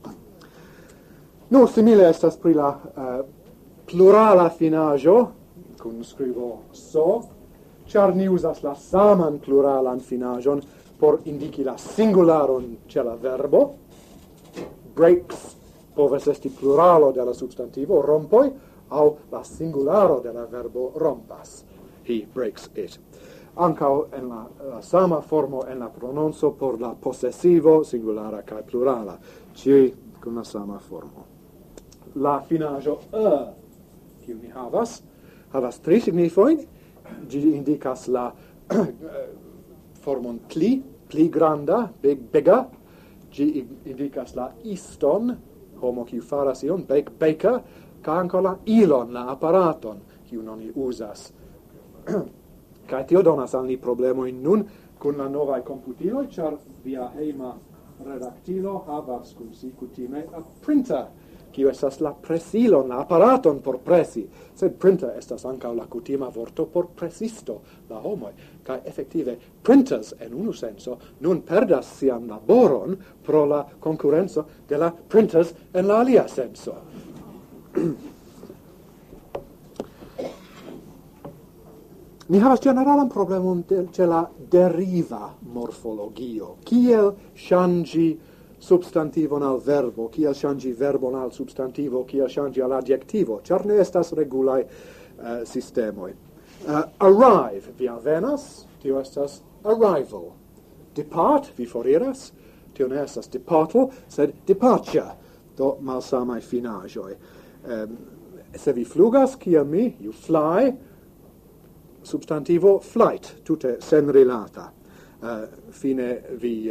S1: Simile estas pri la plurala finaĵo, kun skribo so, ĉar ni uzas la saman pluralan finaĵon por indiki la singularon ĉe la verbo. Breaks povas esti pluralo de la substantivo, rompoj, aŭ la singularo de la verbo rompas. He breaks it. Ankaŭ en la sama formo en la prononco por la possessivo, singulara kaj plurala, ĉiuj kun la sama formo. La finaĵo kiu ni havas tri signifojn. Ĝi indikas la formon pli granda, bega. Ĝi indikas la iston, homo kiu faras ion, baker, kaj ankaŭ la ilon, la aparaton, kiun oni uzas. Kaj tio donas al ni problemojn nun kun la novaj komputiloj, ĉar via hejma redaktilo havas kun si kutime a printer, kiu estas la presilon, la aparaton por presi, sed printer estas ankaŭ la kutima vorto por presisto, la homoj. Kaj efektive printers en unu senso nun perdas sian laboron pro la konkurenco de la printers en la alia senso. Ni havas generalan problemon ĉe la deriva morfologio. Kiel ŝanĝi substantivon al verbo, kiel ŝanĝi verbon al substantivo, kiel ŝanĝi al adjektivo, ĉar ne estas regulaj sistemoj. Arrive, vi alvenas, tio estas arrival. Depart, vi foriras, tio ne estas departo, sed departure, do malsamaj finaĵoj. Se vi flugas, kiel mi, you fly, substantivo flight, tute senrilata. Fine vi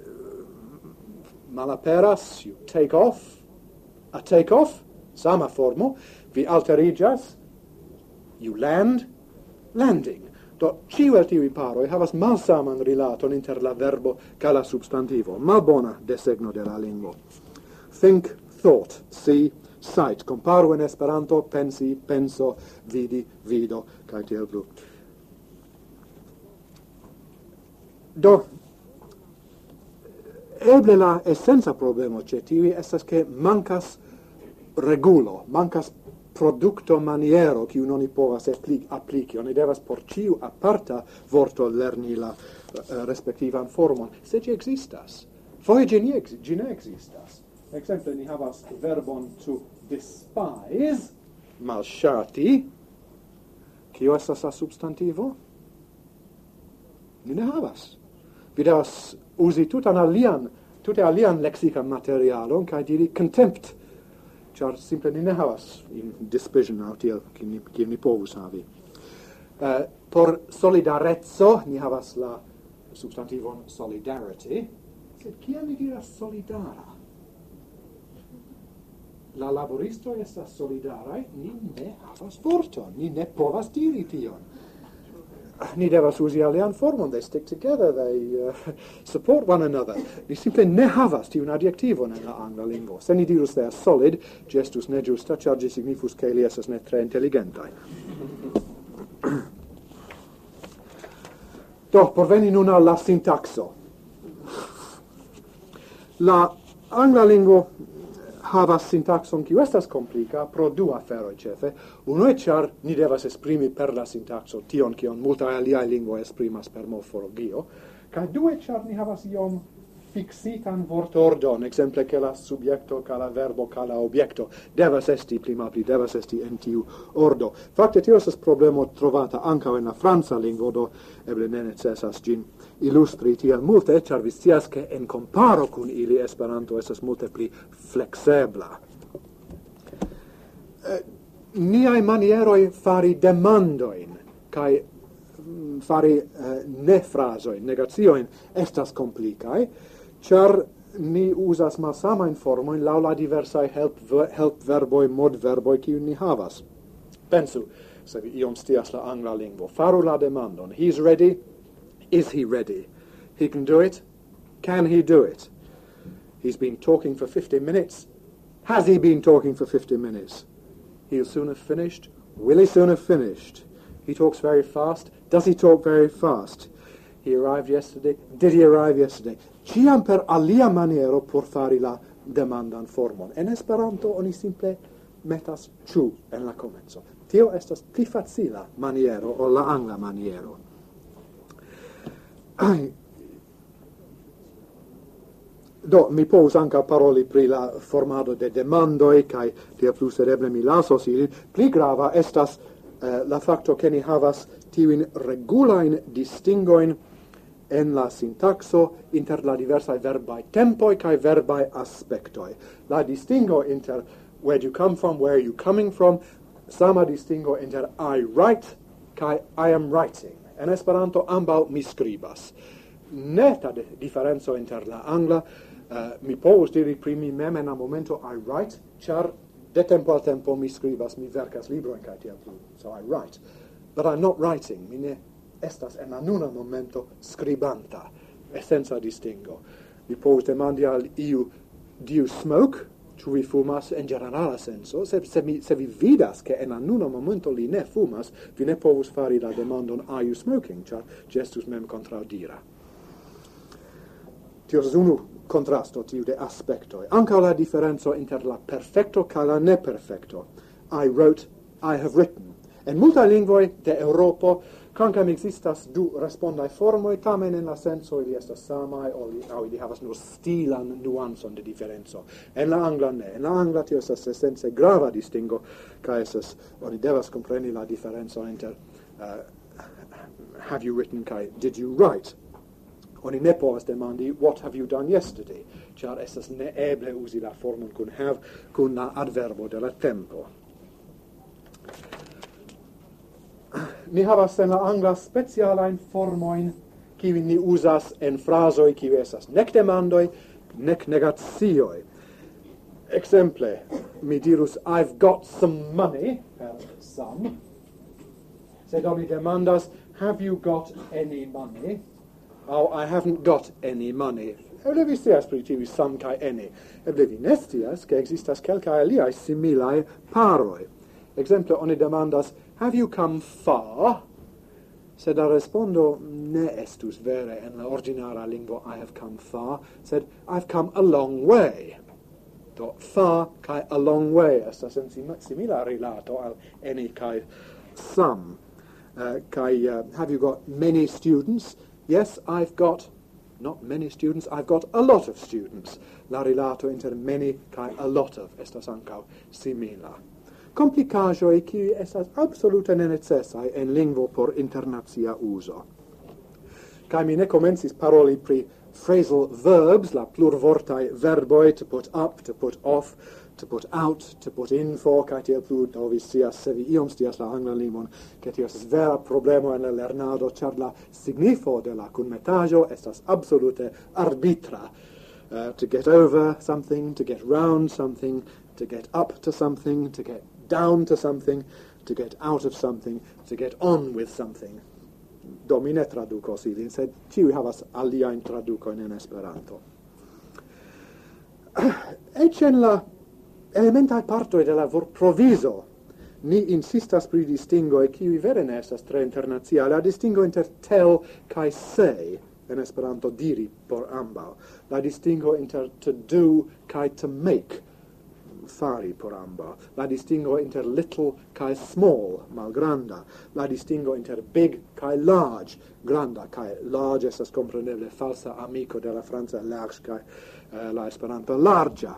S1: malaperas, you take off, a take off, sama formo, vi alterigas, you land, landing. Do ciu el tiui paroi havas malsaman rilaton inter la verbo ca la substantivo. Malbona desegno de la lingvo. Think, thought, see, sight. Comparu en Esperanto, pensi, penso, vidi, vido, cae tiel plu. Do, eble la essenza problemo ce tiui estas che mancas regulo, mancas producto maniero kiu non povas applici. Oni devas por ciu aparta vorto lerni la respektivan formon. Se ci existas, foje gi ne existas. Exemple, ni havas verbon to despise, malŝati. Kio estas la substantivo? Ni ne havas. Vi devas uzi tute alian lexikan materialon kaj diri contempt. Char simple ni ne havas in dispision aut tiel kiel ni povus havi. Por solidarezzo ni havas la substantivon solidarity. Sed kiel ni diras solidara? La laboristo estas solidarai, ni ne havas vorton, ni ne povas diri tion. Ni devas uzi alian formon, they stick together, they support one another. Ni simple ne havas tiun adjektivon en la angla lingvo. Se ni dirus they are solid, gestus ne justa, char gi signifus che ili estas ne tre intelligentai. Do, por veni nun al la sintaxo. La angla lingvo havas sintaxon kiu estas komplika pro du aferoj ĉefe. Unue ĉar ni devas esprimi per la sintaxo tion kion multaj aliaj lingvoj esprimas per morfologio, kaj due ĉar ni havas iom fixitan vortordon, ekzemple ke la subjekto kaj la verbo kaj la objekto devas esti pli malpli devas esti en tiu ordo. Fakte tio estas problemo trovata ankaŭ en la franca lingvo, do eble ne necesas ĝin illustri tiel multe, ĉar vi scias ke en komparo kun ili Esperanto estas multe pli fleksebla. Niaj manieroj fari demandojn kaj fari ne-frazojn, negaciojn, estas komplikaj, ĉar ni uzas malsamajn formojn laŭ la diversaj help-verboj, mod-verboj, kiujn ni havas. Pensu, se vi iom scias la angla lingvo, faru la demandon. He's ready. Is he ready? He can do it. Can he do it? He's been talking for 50 minutes. Has he been talking for 50 minutes? He'll soon have finished. Will he soon have finished? He talks very fast. Does he talk very fast? He arrived yesterday. Did he arrive yesterday? Ciam per alia maniero por fari la demandan formon. En Esperanto oni simple metas ĉu en la komenco. Tio estas pli facila maniero ol la angla maniero. Do, mi povus anca paroli pri la formado de demandoi, cae tia plus eble mi lasos ili. Pli grava estas la facto che ni havas tiuin regulain distingoin en la sintaxo inter la diversae verbai tempoi cae verbai aspectoi. La distingo inter where do you come from, where are you coming from, sama distingo inter I write cae I am writing. En Esperanto ambaŭ mi skribas. Neta diferenco inter la angla, mi povus diri pri mi mem en la momento I write, ĉar de tempo al tempo mi skribas, mi verkas librojn kaj tiel plu. So I write. But I'm not writing. Mi ne estas en la nuna momento skribanta. Essenca distingo. Mi povus demandi al iu, do you smoke? Ĉu vi fumas en ĝenerala senso? Se vi vidas ke en la nuna momento li ne fumas, vi ne povus fari la demandon are you smoking, ĉar ĝi estus mem kontraŭdira. Tio estas unu kontrasto tiu de aspektoj. Ankaŭ la diferenco inter la perfekto kaj la neperfekto. I wrote, I have written. En multaj lingvoj de Eŭropo Kvankam existas du respondai formoi, tamen en la senso ili estas samai, au ili havas nur stilan nuanson de differenzo. En la angla ne. En la angla tio estas esence grava distingo, ca esas, oni devas compreni la differenzo inter have you written, ca did you write? Oni ne povas demandi, what have you done yesterday? Char estas ne eble usi la formon kun have, kun la adverbo de la tempo. Ni havas en la angla specialain formoin, kiwi ni usas en frasoi, kiwi esas nek demandoi, nek negatioi. Exemple, mi dirus, I've got some money, some. Sed oni demandas, have you got any money? Au, I haven't got any money. Eble vi scias pri tivi some kai any. Eble vi ne scias, ke existas kelkaj aliaj similaj paroj. Exemple, oni demandas, have you come far? Sed la respondo ne estus vere en la ordinara lingvo I have come far, sed I've come a long way. Do far kai a long way estas en simila rilato al any kai some. Have you got many students? Yes, I've got not many students, I've got a lot of students. La rilato inter many kai a lot of estas ankaŭ simila. Complicaĵoj kiuj estas absolute nenecesaj en lingvo por internacia uzo. Kaj mi ne komencis paroli pri phrasal verbs, la plurvortaj verboj to put up, to put off, to put out, to put in for, kaj tiel plu, do vi scias, se vi iom scias la anglan lingvon, ke tio estas vera problemo en la lernado, ĉar la signifo de la kunmetaĵo estas absolute arbitra. To get over something, to get round something, to get up to something, to get down to something, to get out of something, to get on with something. Do mi ne tradukos ilin, sed ĉiuj havas aliajn tradukojn en Esperanto. Eĉ en la elementaj partoj de la vortprovizo ni insistas pri distingoj kiuj vere ne estas tre internaciaj. La distingo inter tell kaj say, en Esperanto diri por ambaŭ. La distingo inter to do kaj to make, fari por ambaŭ. La distingo inter little kaj small, malgranda. La distingo inter big kaj large, granda kaj large estas kompreneble falsa amiko de la franca large kaj la Esperanto larĝa.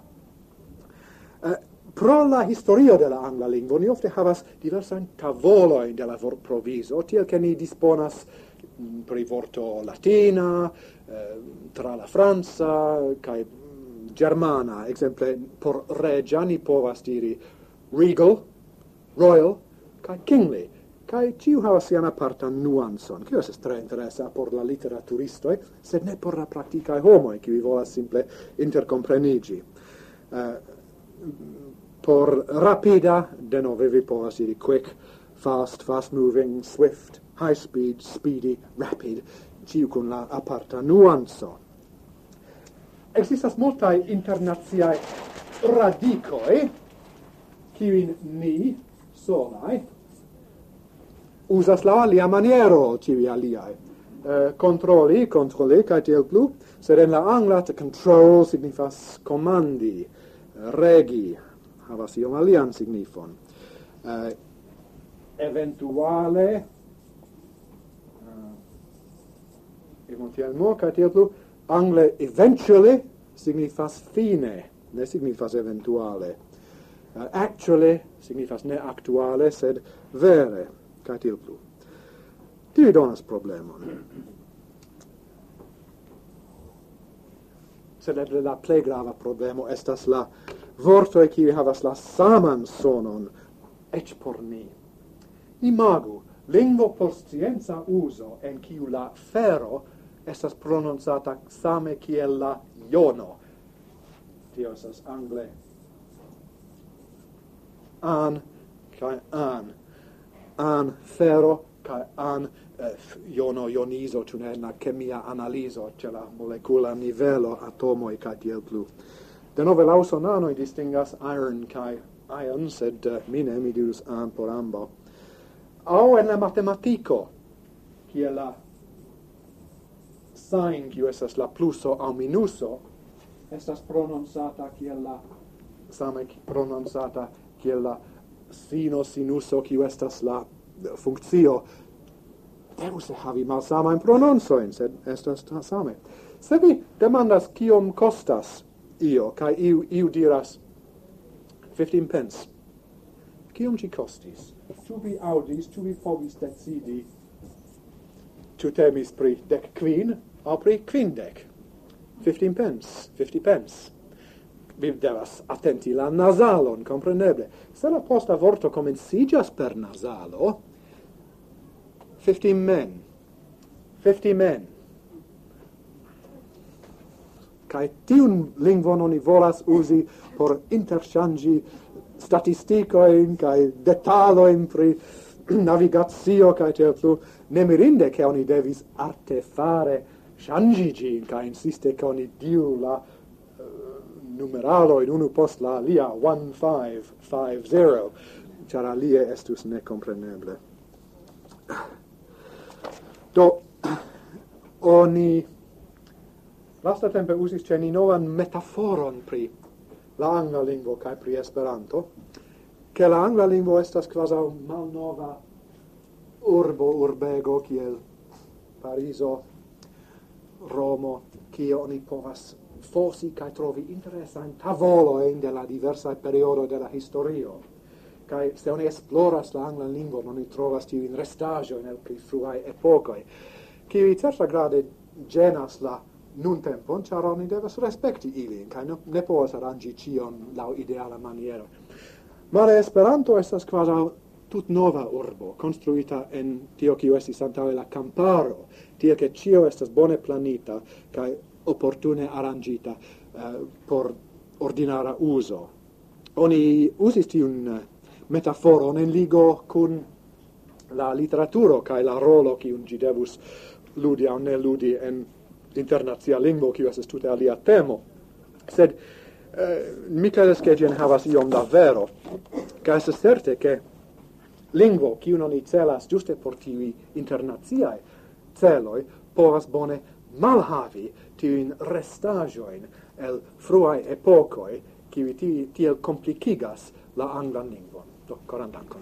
S1: Pro la historio de la angla lingvo ni ofte havas diversajn tavolojn de la vortprovizo, tiel ke ni disponas pri vorto latina, tra la franca kaj germana. Exemple, por regia ni povas diri regal, royal, kaj kingly. Kaj ciu havas sian apartan nuanson, kio estas tre interesa por la literaturistoj, sed ne por la praktikaj homoj, kiuj volas simple interkomprenigi. Por rapida, denove vi povas diri quick, fast, fast moving, swift, high speed, speedy, rapid, ciu kun la aparta nuanso. Existas multaj internaciaj radikoj, kiujn ni solaj uzas la alia maniero tiuj aliaj. Kontroli, kaj tiel plu, sed en la angla to control signifas komandi, regi, havas iom alian signifon. Eventuale, kaj tiel plu, angle eventually signifas fine, ne signifas eventuale. Actually signifas ne actuale, sed vere, kaj tiel plu. Tio donas problemon. Sed eble la plej grava problemo estas la vortoj kiuj havas la saman sonon, eĉ por ni. Imagu, lingvo por scienca uzo en kiu la fero estas prononcata same kiel la jono. Tio estas angle an kaj an. An fero kaj an jono ionizo ĉu ne la kemia analizo ĉe la molekula nivelo atomoj kaj tiel plu. Denove la usonanoj distingas iron kaj ion, sed mi dirus an por ambaŭ. Aŭ en la matematiko, kie la sign kiu estas la pluso aŭ minuso estas prononcata kiel la same prononcata kiel la sino sinuso kiu estas la funkcio devus havi malsamajn prononcojn, sed estas same. Se vi demandas kiom kostas io, kaj iu diras 15 pence, kiom ci costis? Ĉu vi audis, ĉu vi povis decidi, ĉu temis pri 15 aŭ pri 50? 15 pence, 50 pence. Vi devas attenti la nasalon, compreneble. Se la posta vorto comencigas per nasalo, 50 men. 50 men. Kai tiun lingvon oni volas usi por interchangi statistikoin kai detaloin pri navigatio kai tiel plu. Nemirinde che oni devis artefare changigi kai insiste che oni diu la numeralo in unu post la alia 1550, char alie estus necompreneble. Do, oni lasta tempe usis ce ni novan metaforon pri la angla lingvo kai pri Esperanto, che la angla lingvo estas quasi malnova urbego kiel Pariso, Romo, kie oni povas fosi kai trovi interesan tavoloin de la diversa periodo de la historio. Kai se oni esploras la angla lingvo, oni trovas tiu in restaggio in el pli fruai epokoi, kiui certa grade genas la nun tempon, char oni devas respekti ilin, kai ne povas arangi cion lau ideala maniero. Mare Esperanto estas quasi tut nova urbo, construita en tio kiu estis antaŭe la camparo, tie che cio estas bone planita, kai opportune arrangita por ordinara uso. Oni usis tiun metaforon en ligo kun la literaturo kaj la rolo kiun ĝi devus ludi aŭ ne ludi en internacia lingvo, kiu estas tute alia temo. Sed mi kredas ke ĝi havas iom da vero, kaj estas certe ke lingvo kiun oni celas ĝuste por tiuj internaciaj celoj povas bone malhavi tiujn restaĵojn el fruaj epokoj, kiuj tiel komplikigas la anglan lingvon. Do, koran dankon.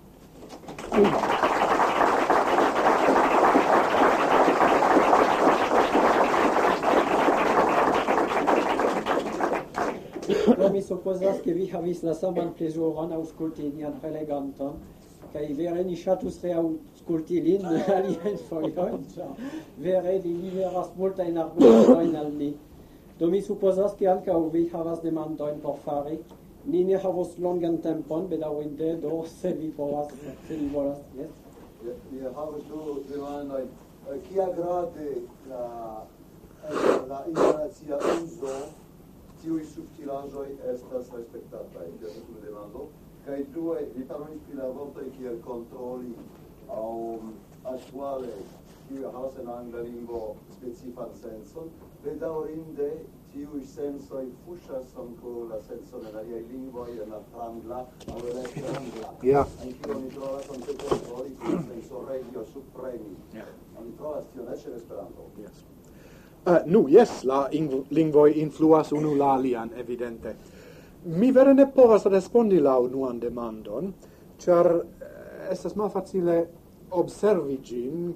S2: Do mi supozas, ke vi havis la saman plezuron aŭskulti nian preleganton, kaj vere ni ŝatus reaŭskulti lin aliajn fojojn, ĉar vere li liveras multajn argumentojn al ni. Do mi supozas, ke ankaŭ vi havas demandojn por fari. Ni ne havos longan tempon, bedaŭrinde, do se vi volas. Yes?
S3: Mi havas du demandojn. Kia grade la internacia uzo tiuj subtilaĵoj estas respektataj? Tia unu demando. Kaj due, vi parolis pri la vortoj kiel kontroli aŭ aktuale kiuj havas en angla lingvo specifan sencon. Bedaŭrinde tiuj sensoj fuŝas ankaŭ la sencon en aliaj lingvoj, en la frangla aŭ en la esperangla. En kiu oni trovas ankaŭ kontroli kiel senso regio subpremi. Oni trovas tion eĉ en Esperanto.
S1: Yes, la lingvoj influas unu la alian, evidente. Mi vere ne povas respondi la unuan demandon, ĉar estas malfacile observi ĝin,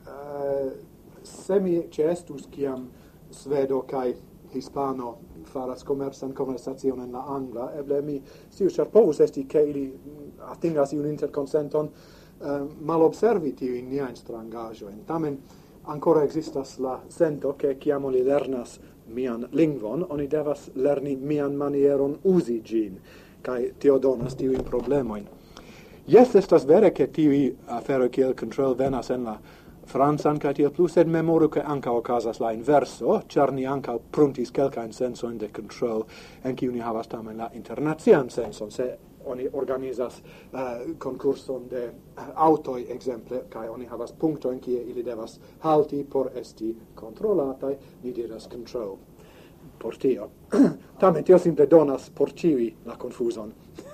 S1: se mi ĉeestus kiam svedo kaj hispano faras komercan konversacion en la angla, eble mi scius, ĉar povus esti ke ili atingas iun interkonsenton, malobservi tiujn niajn strangaĵojn. Tamen ancora existas la sento che kiam oni lernas mian lingvon, oni devas lerni mian manieron uzi gin, kai tio donas tiujn problemojn. Jes, estas vere che tiuj aferoj kiel control venas en la francan kaj tiel plu, sed memoru ke ankaŭ okazas la inverso, ĉar ni ankaŭ pruntis kelkajn sensojn de control, en kiu ni havas tamen la internacian senson, se oni organizas konkurson de autoj ekzemple, kaj oni havas punktojn kie ili devas halti por esti kontrolataj, ni diras control por tio. Tamen tio simple donas por ĉiuj la konfuzon.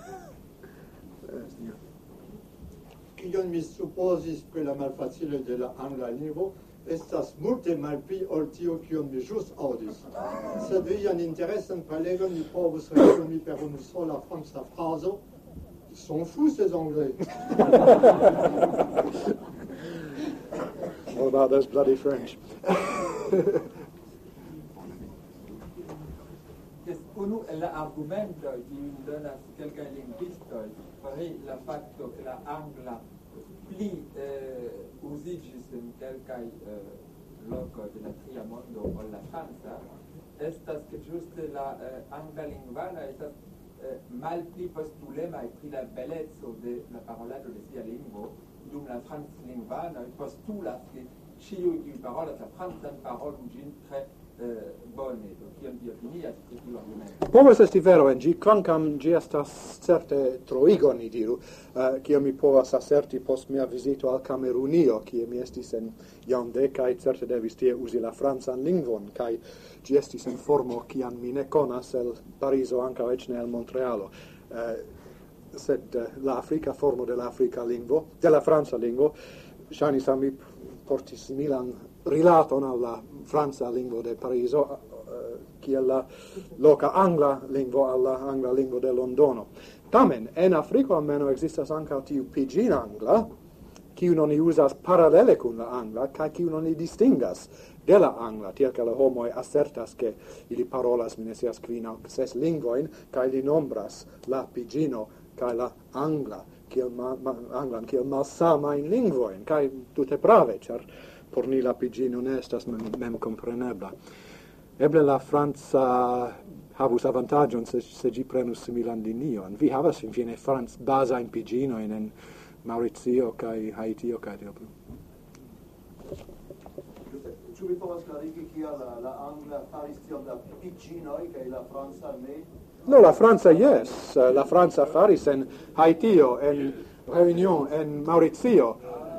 S4: Kion mi supozis pri la malfacile de la angla lingvo estas multe malpli ol tio kion mi ĵus aŭdis. Sed vian interesan prelegon mi povus resumi per unu sola franca frazo: Ils sont fous ces Anglais.
S1: What about those bloody French?
S5: Unu la argumento di donas kelkaj lingvistoj pri la fakto ke la angla pli uziĝis en kelkaj lokoj de la tria mondo ol la franca, estas ke ĝuste la angla lingvano estas malpli postulemaj pri la beleco de la parolado de sia lingvo, dum la franclingvanoj postulas ke ĉiuj kiuj parolas la francan parolu ĝin tre bone, do kiam vi opinias pri tiu argumento?
S1: Povas esti vero en ĝi, kvankam ĝi estas certe troigo, ni diru, kiam mi povas aserti post mia vizito al Kamerunio, kie mi estis en Yaoundé, kaj certe devis tie uzi la francan lingvon, kaj ĝi estis en formo kiam mi ne konas el Parizo, ankaŭ eĉ ne el Montrealo. Sed la afrika formo de la afrika lingvo, de la franca lingvo, ŝajnis al mi porti similan rilaton al la franca lingvo de Parizo, kiel la loka angla lingvo al la angla lingvo de Londono. Tamen, en Afriko almeno existas ankaŭ tiu pidgin angla, kiun oni uzas paralele kun la angla, kaj kiun oni distingas de la angla, tiel ke la homoj asertas ke ili parolas, mi ne scias, 5 aŭ 6 lingvojn, kaj li nombras la pidgino kaj la angla kiel anglan kiel malsamajn lingvojn, kaj tute prave, ĉar por ni la pidgino ne estas mem komprenebla. Eble la franca havus avantaĝon se ĝi prenus similan linion. Vi havas finfine bazajn pidginojn en Maŭricio kaj Haitio kaj tiel plu.
S3: Ĉu vi povas klarigi kial la angla faris tiom da pidginoj kaj la franca ne?
S1: No, la franca yes. La franca faris en Haitio, en Réunion, en Maŭricio.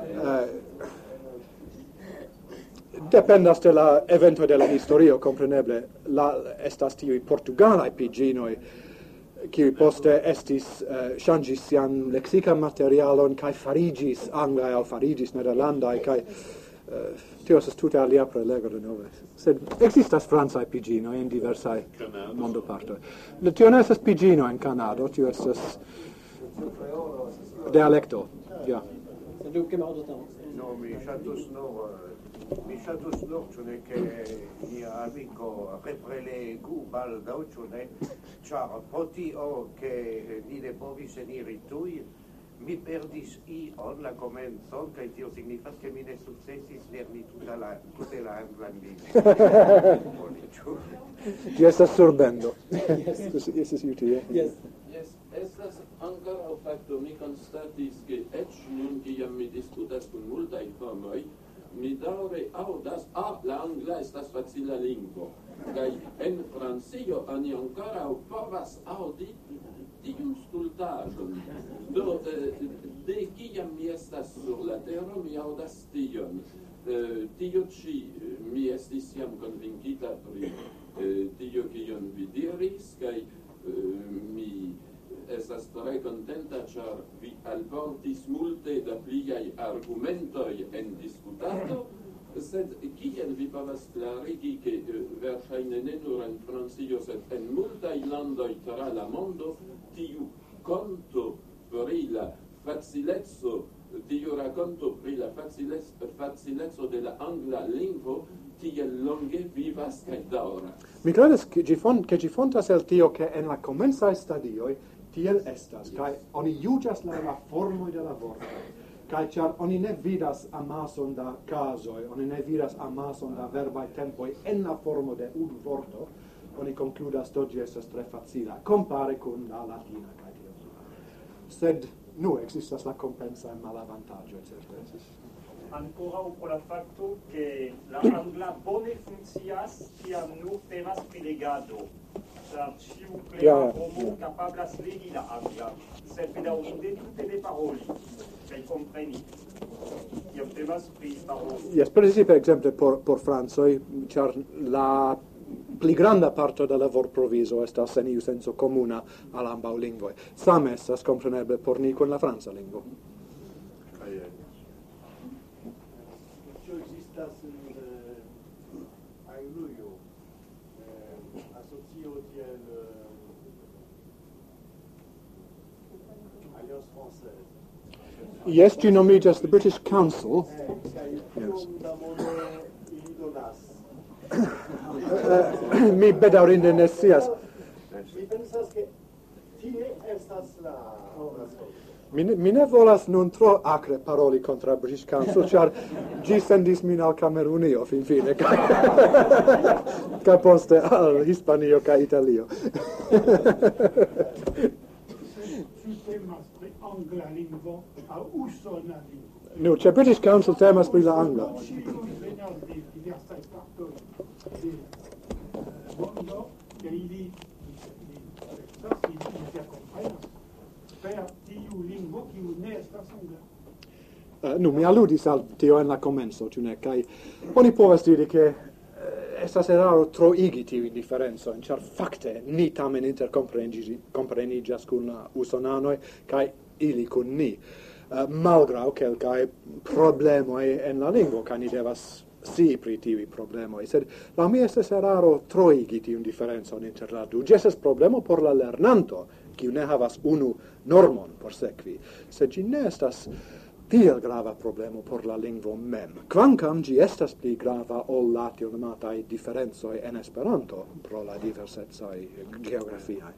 S1: Dependas de la evento de la historio, compreneble, estas tiui portugalai pidginoi, kiui poste estis changis sian lexican materialon, kai farigis anglai au farigis nederlandai, kai tio estas tute alia prelego de nove. Sed existas francai pidginoi en diversai mondopartoi. Tio ne estas pidgino en Canado, tio estas dialecto, ja.
S6: No, mi ŝatus nur, ĉu ne, ke mia amiko reprelegu baldaŭ, ĉu ne, ĉar pro tio, ke ni ne povis eniri tuj, mi perdis ion la komencon, kaj tio signifas, ke mi ne sukcesis lerni tute la anglan lingvon.
S1: Ĝi estas surbendo. Estas utile.
S7: Yes, estas ankoraŭ fakto, mi konstatis, ke eĉ nun, kiam mi diskutas kun multaj homoj, mi daŭre aŭdas, la angla estas facila lingvo. Kaj en Francio oni ankoraŭ povas aŭdi tiun stultaĵon. Do, de kiam mi estas sur la tero, mi aŭdas tion. Tio ĉi mi estis jam konvinkita pri tio, kion vi diris, kaj mi estas tre kontenta, ĉar vi alportis multe da pliaj argumentoj en diskutado, sed kiel vi povas klarigi, ke verŝajne ne nur en Francio, sed en multaj landoj tra la mondo, tiu konto pri la facileco, tiu rakonto pri la facileco de la angla lingvo, tiel longe vivas kaj daŭras.
S1: Mi credas ke ĝi fontas el tio, ke en la komencaj stadioj tiel estas, kaj oni juĝas la formoj de la vortoj, kaj ĉar oni ne vidas amason da kazoj, oni ne vidas amason da verbaj tempoj en la formo de unu vorto, oni konkludas, do ĝi estas tre facila, kompare kun la latina kaj tiel. Sed ekzistas la kompensaj malavantaĝoj, certe.
S8: Ankoraŭ pro la fakto, ke la angla bone funkcias kiam nur temas pri legado. Ĉiu plena homo kapablas legi la angla, sed bedaŭrinde tute ne paroli kaj kompreni. Kiam temas pri paroli.
S1: Yes, precipe ekzemple por francoj, ĉar la pli granda parto de la vorprovizo estas en iu senco komuna al ambaŭ lingvoj. Same estas kompreneble por ni kun la franca lingvo.
S9: Ĉu ekzistas Anglujo asocio tiel Alliance Française?
S1: Yes, ĝi nomiĝas the British Council.
S9: Kaj
S1: Mi bedaŭrinde ne scias.
S9: Mi pensas ke tie estas la
S1: Mi ne volas nun tro acre paroli contra British Council, ĉar ĝi sendis min al Kamerunio finfine, kaj poste al Hispanio kaj Italio.
S10: Ĉu temas pri angla lingvo aŭ usona lingvo?
S1: Nu, ĉe British Council temas pri la angla.
S10: Ĉiuj venas de diversaj partoj de mondo, ke ili interkomprenas per tiu lingvo kiu ne estas angla.
S1: Nu, mi alludis al tio en la comenzo, ĉu ne? Kaj oni povas diri ke estas eraro troigi tiujn diferencojn, ĉar fakte ni tamen interkompreniĝas kun la usonanoj kaj ili kun ni. Malgraŭ kelkaj problemoj en la lingvo, kaj ni devas scii pri tiuj problemoj, sed laŭ mi estas eraro troigi tiun diferencon inter la du. Ĝi estas problemo por la lernanto, kiu ne havas unu normon por sekvi, sed ĝi ne estas tiel grava problemo por la lingvo mem. Kvankam ĝi estas pli grava ol la tiel nomataj diferencoj en Esperanto pro la diversecoj geografiaj.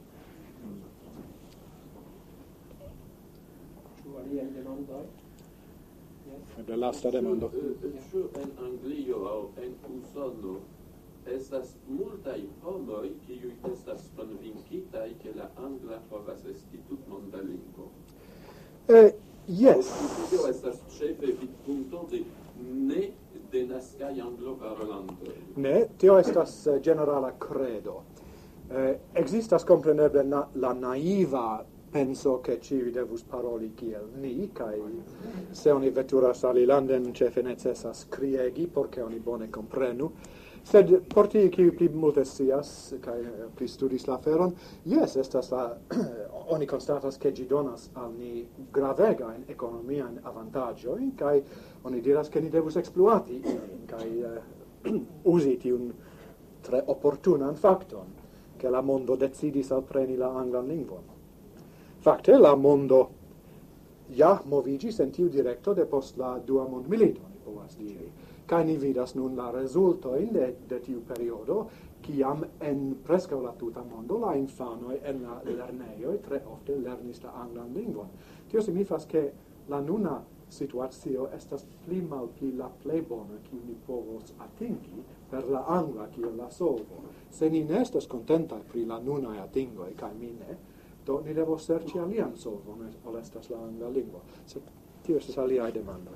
S2: Ĉu aliaj demandoj?
S1: La lasta demando.
S7: Ĉu en Anglio aŭ en Usono estas multaj homoj kiuj estas konvinkitaj ke la angla povas esti tutmonda lingvo?
S1: Yes.
S7: Tio estas ĉefe vidpunkto de ne denaskaj angloparolantoj.
S1: Ne, tio estas generala credo. Existas compreneble la naiva penso che ci devus paroli kiel ni, kai se oni veturas alilanden cefe necessas criegi, porce oni bone comprenu, sed porti qui pli multe scias, kai pli studis la feron, yes, estas la, oni constatas che gi donas al ni gravegain economiaen avantagioi, kai oni diras che ni devus exploati, kai usi tiun tre opportunan facton, che la mondo decidis al preni la anglan lingvon. Fakte, la mondo ja movigis en tiu directo depost la dua mondmilito, ni povas diri. Kaj ni vidas nun la rezultojn de tiu periodo, kiam en preskaŭ la tuta mondo la infanoj en la lernejoj tre ofte lernis la anglan lingvon. Tio signifas ke la nuna situacio estas pli malpli la plej bona kiu ni povos atingi per la angla kiel la solvo. Se ni ne estas kontentaj pri la nunaj atingoj, kaj mi ne, do ni devos serĉi alian solvon, ol estas la angla lingvo. Sed tio estas aliaj demandoj.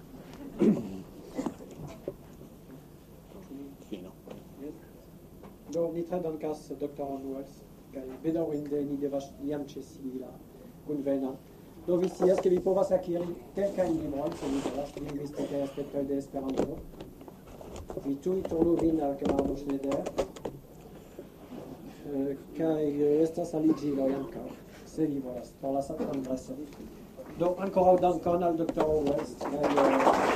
S1: Fino.
S2: Do ni tre dankas Dr. Onwells, kaj bedaŭrinde ni devas jam ĉesi la kunvenon. Do vi scias ke vi povas akiri kelkajn librojn, se vi volas, lingvistikaj aspektoj de Esperanto. Vi tuj turnu vin al kamarado Schneider, kaj estas aliĝiloj ankaŭ. Se vi volas, por la satan adreson. Do, ancora dankon al Dr. Onwells.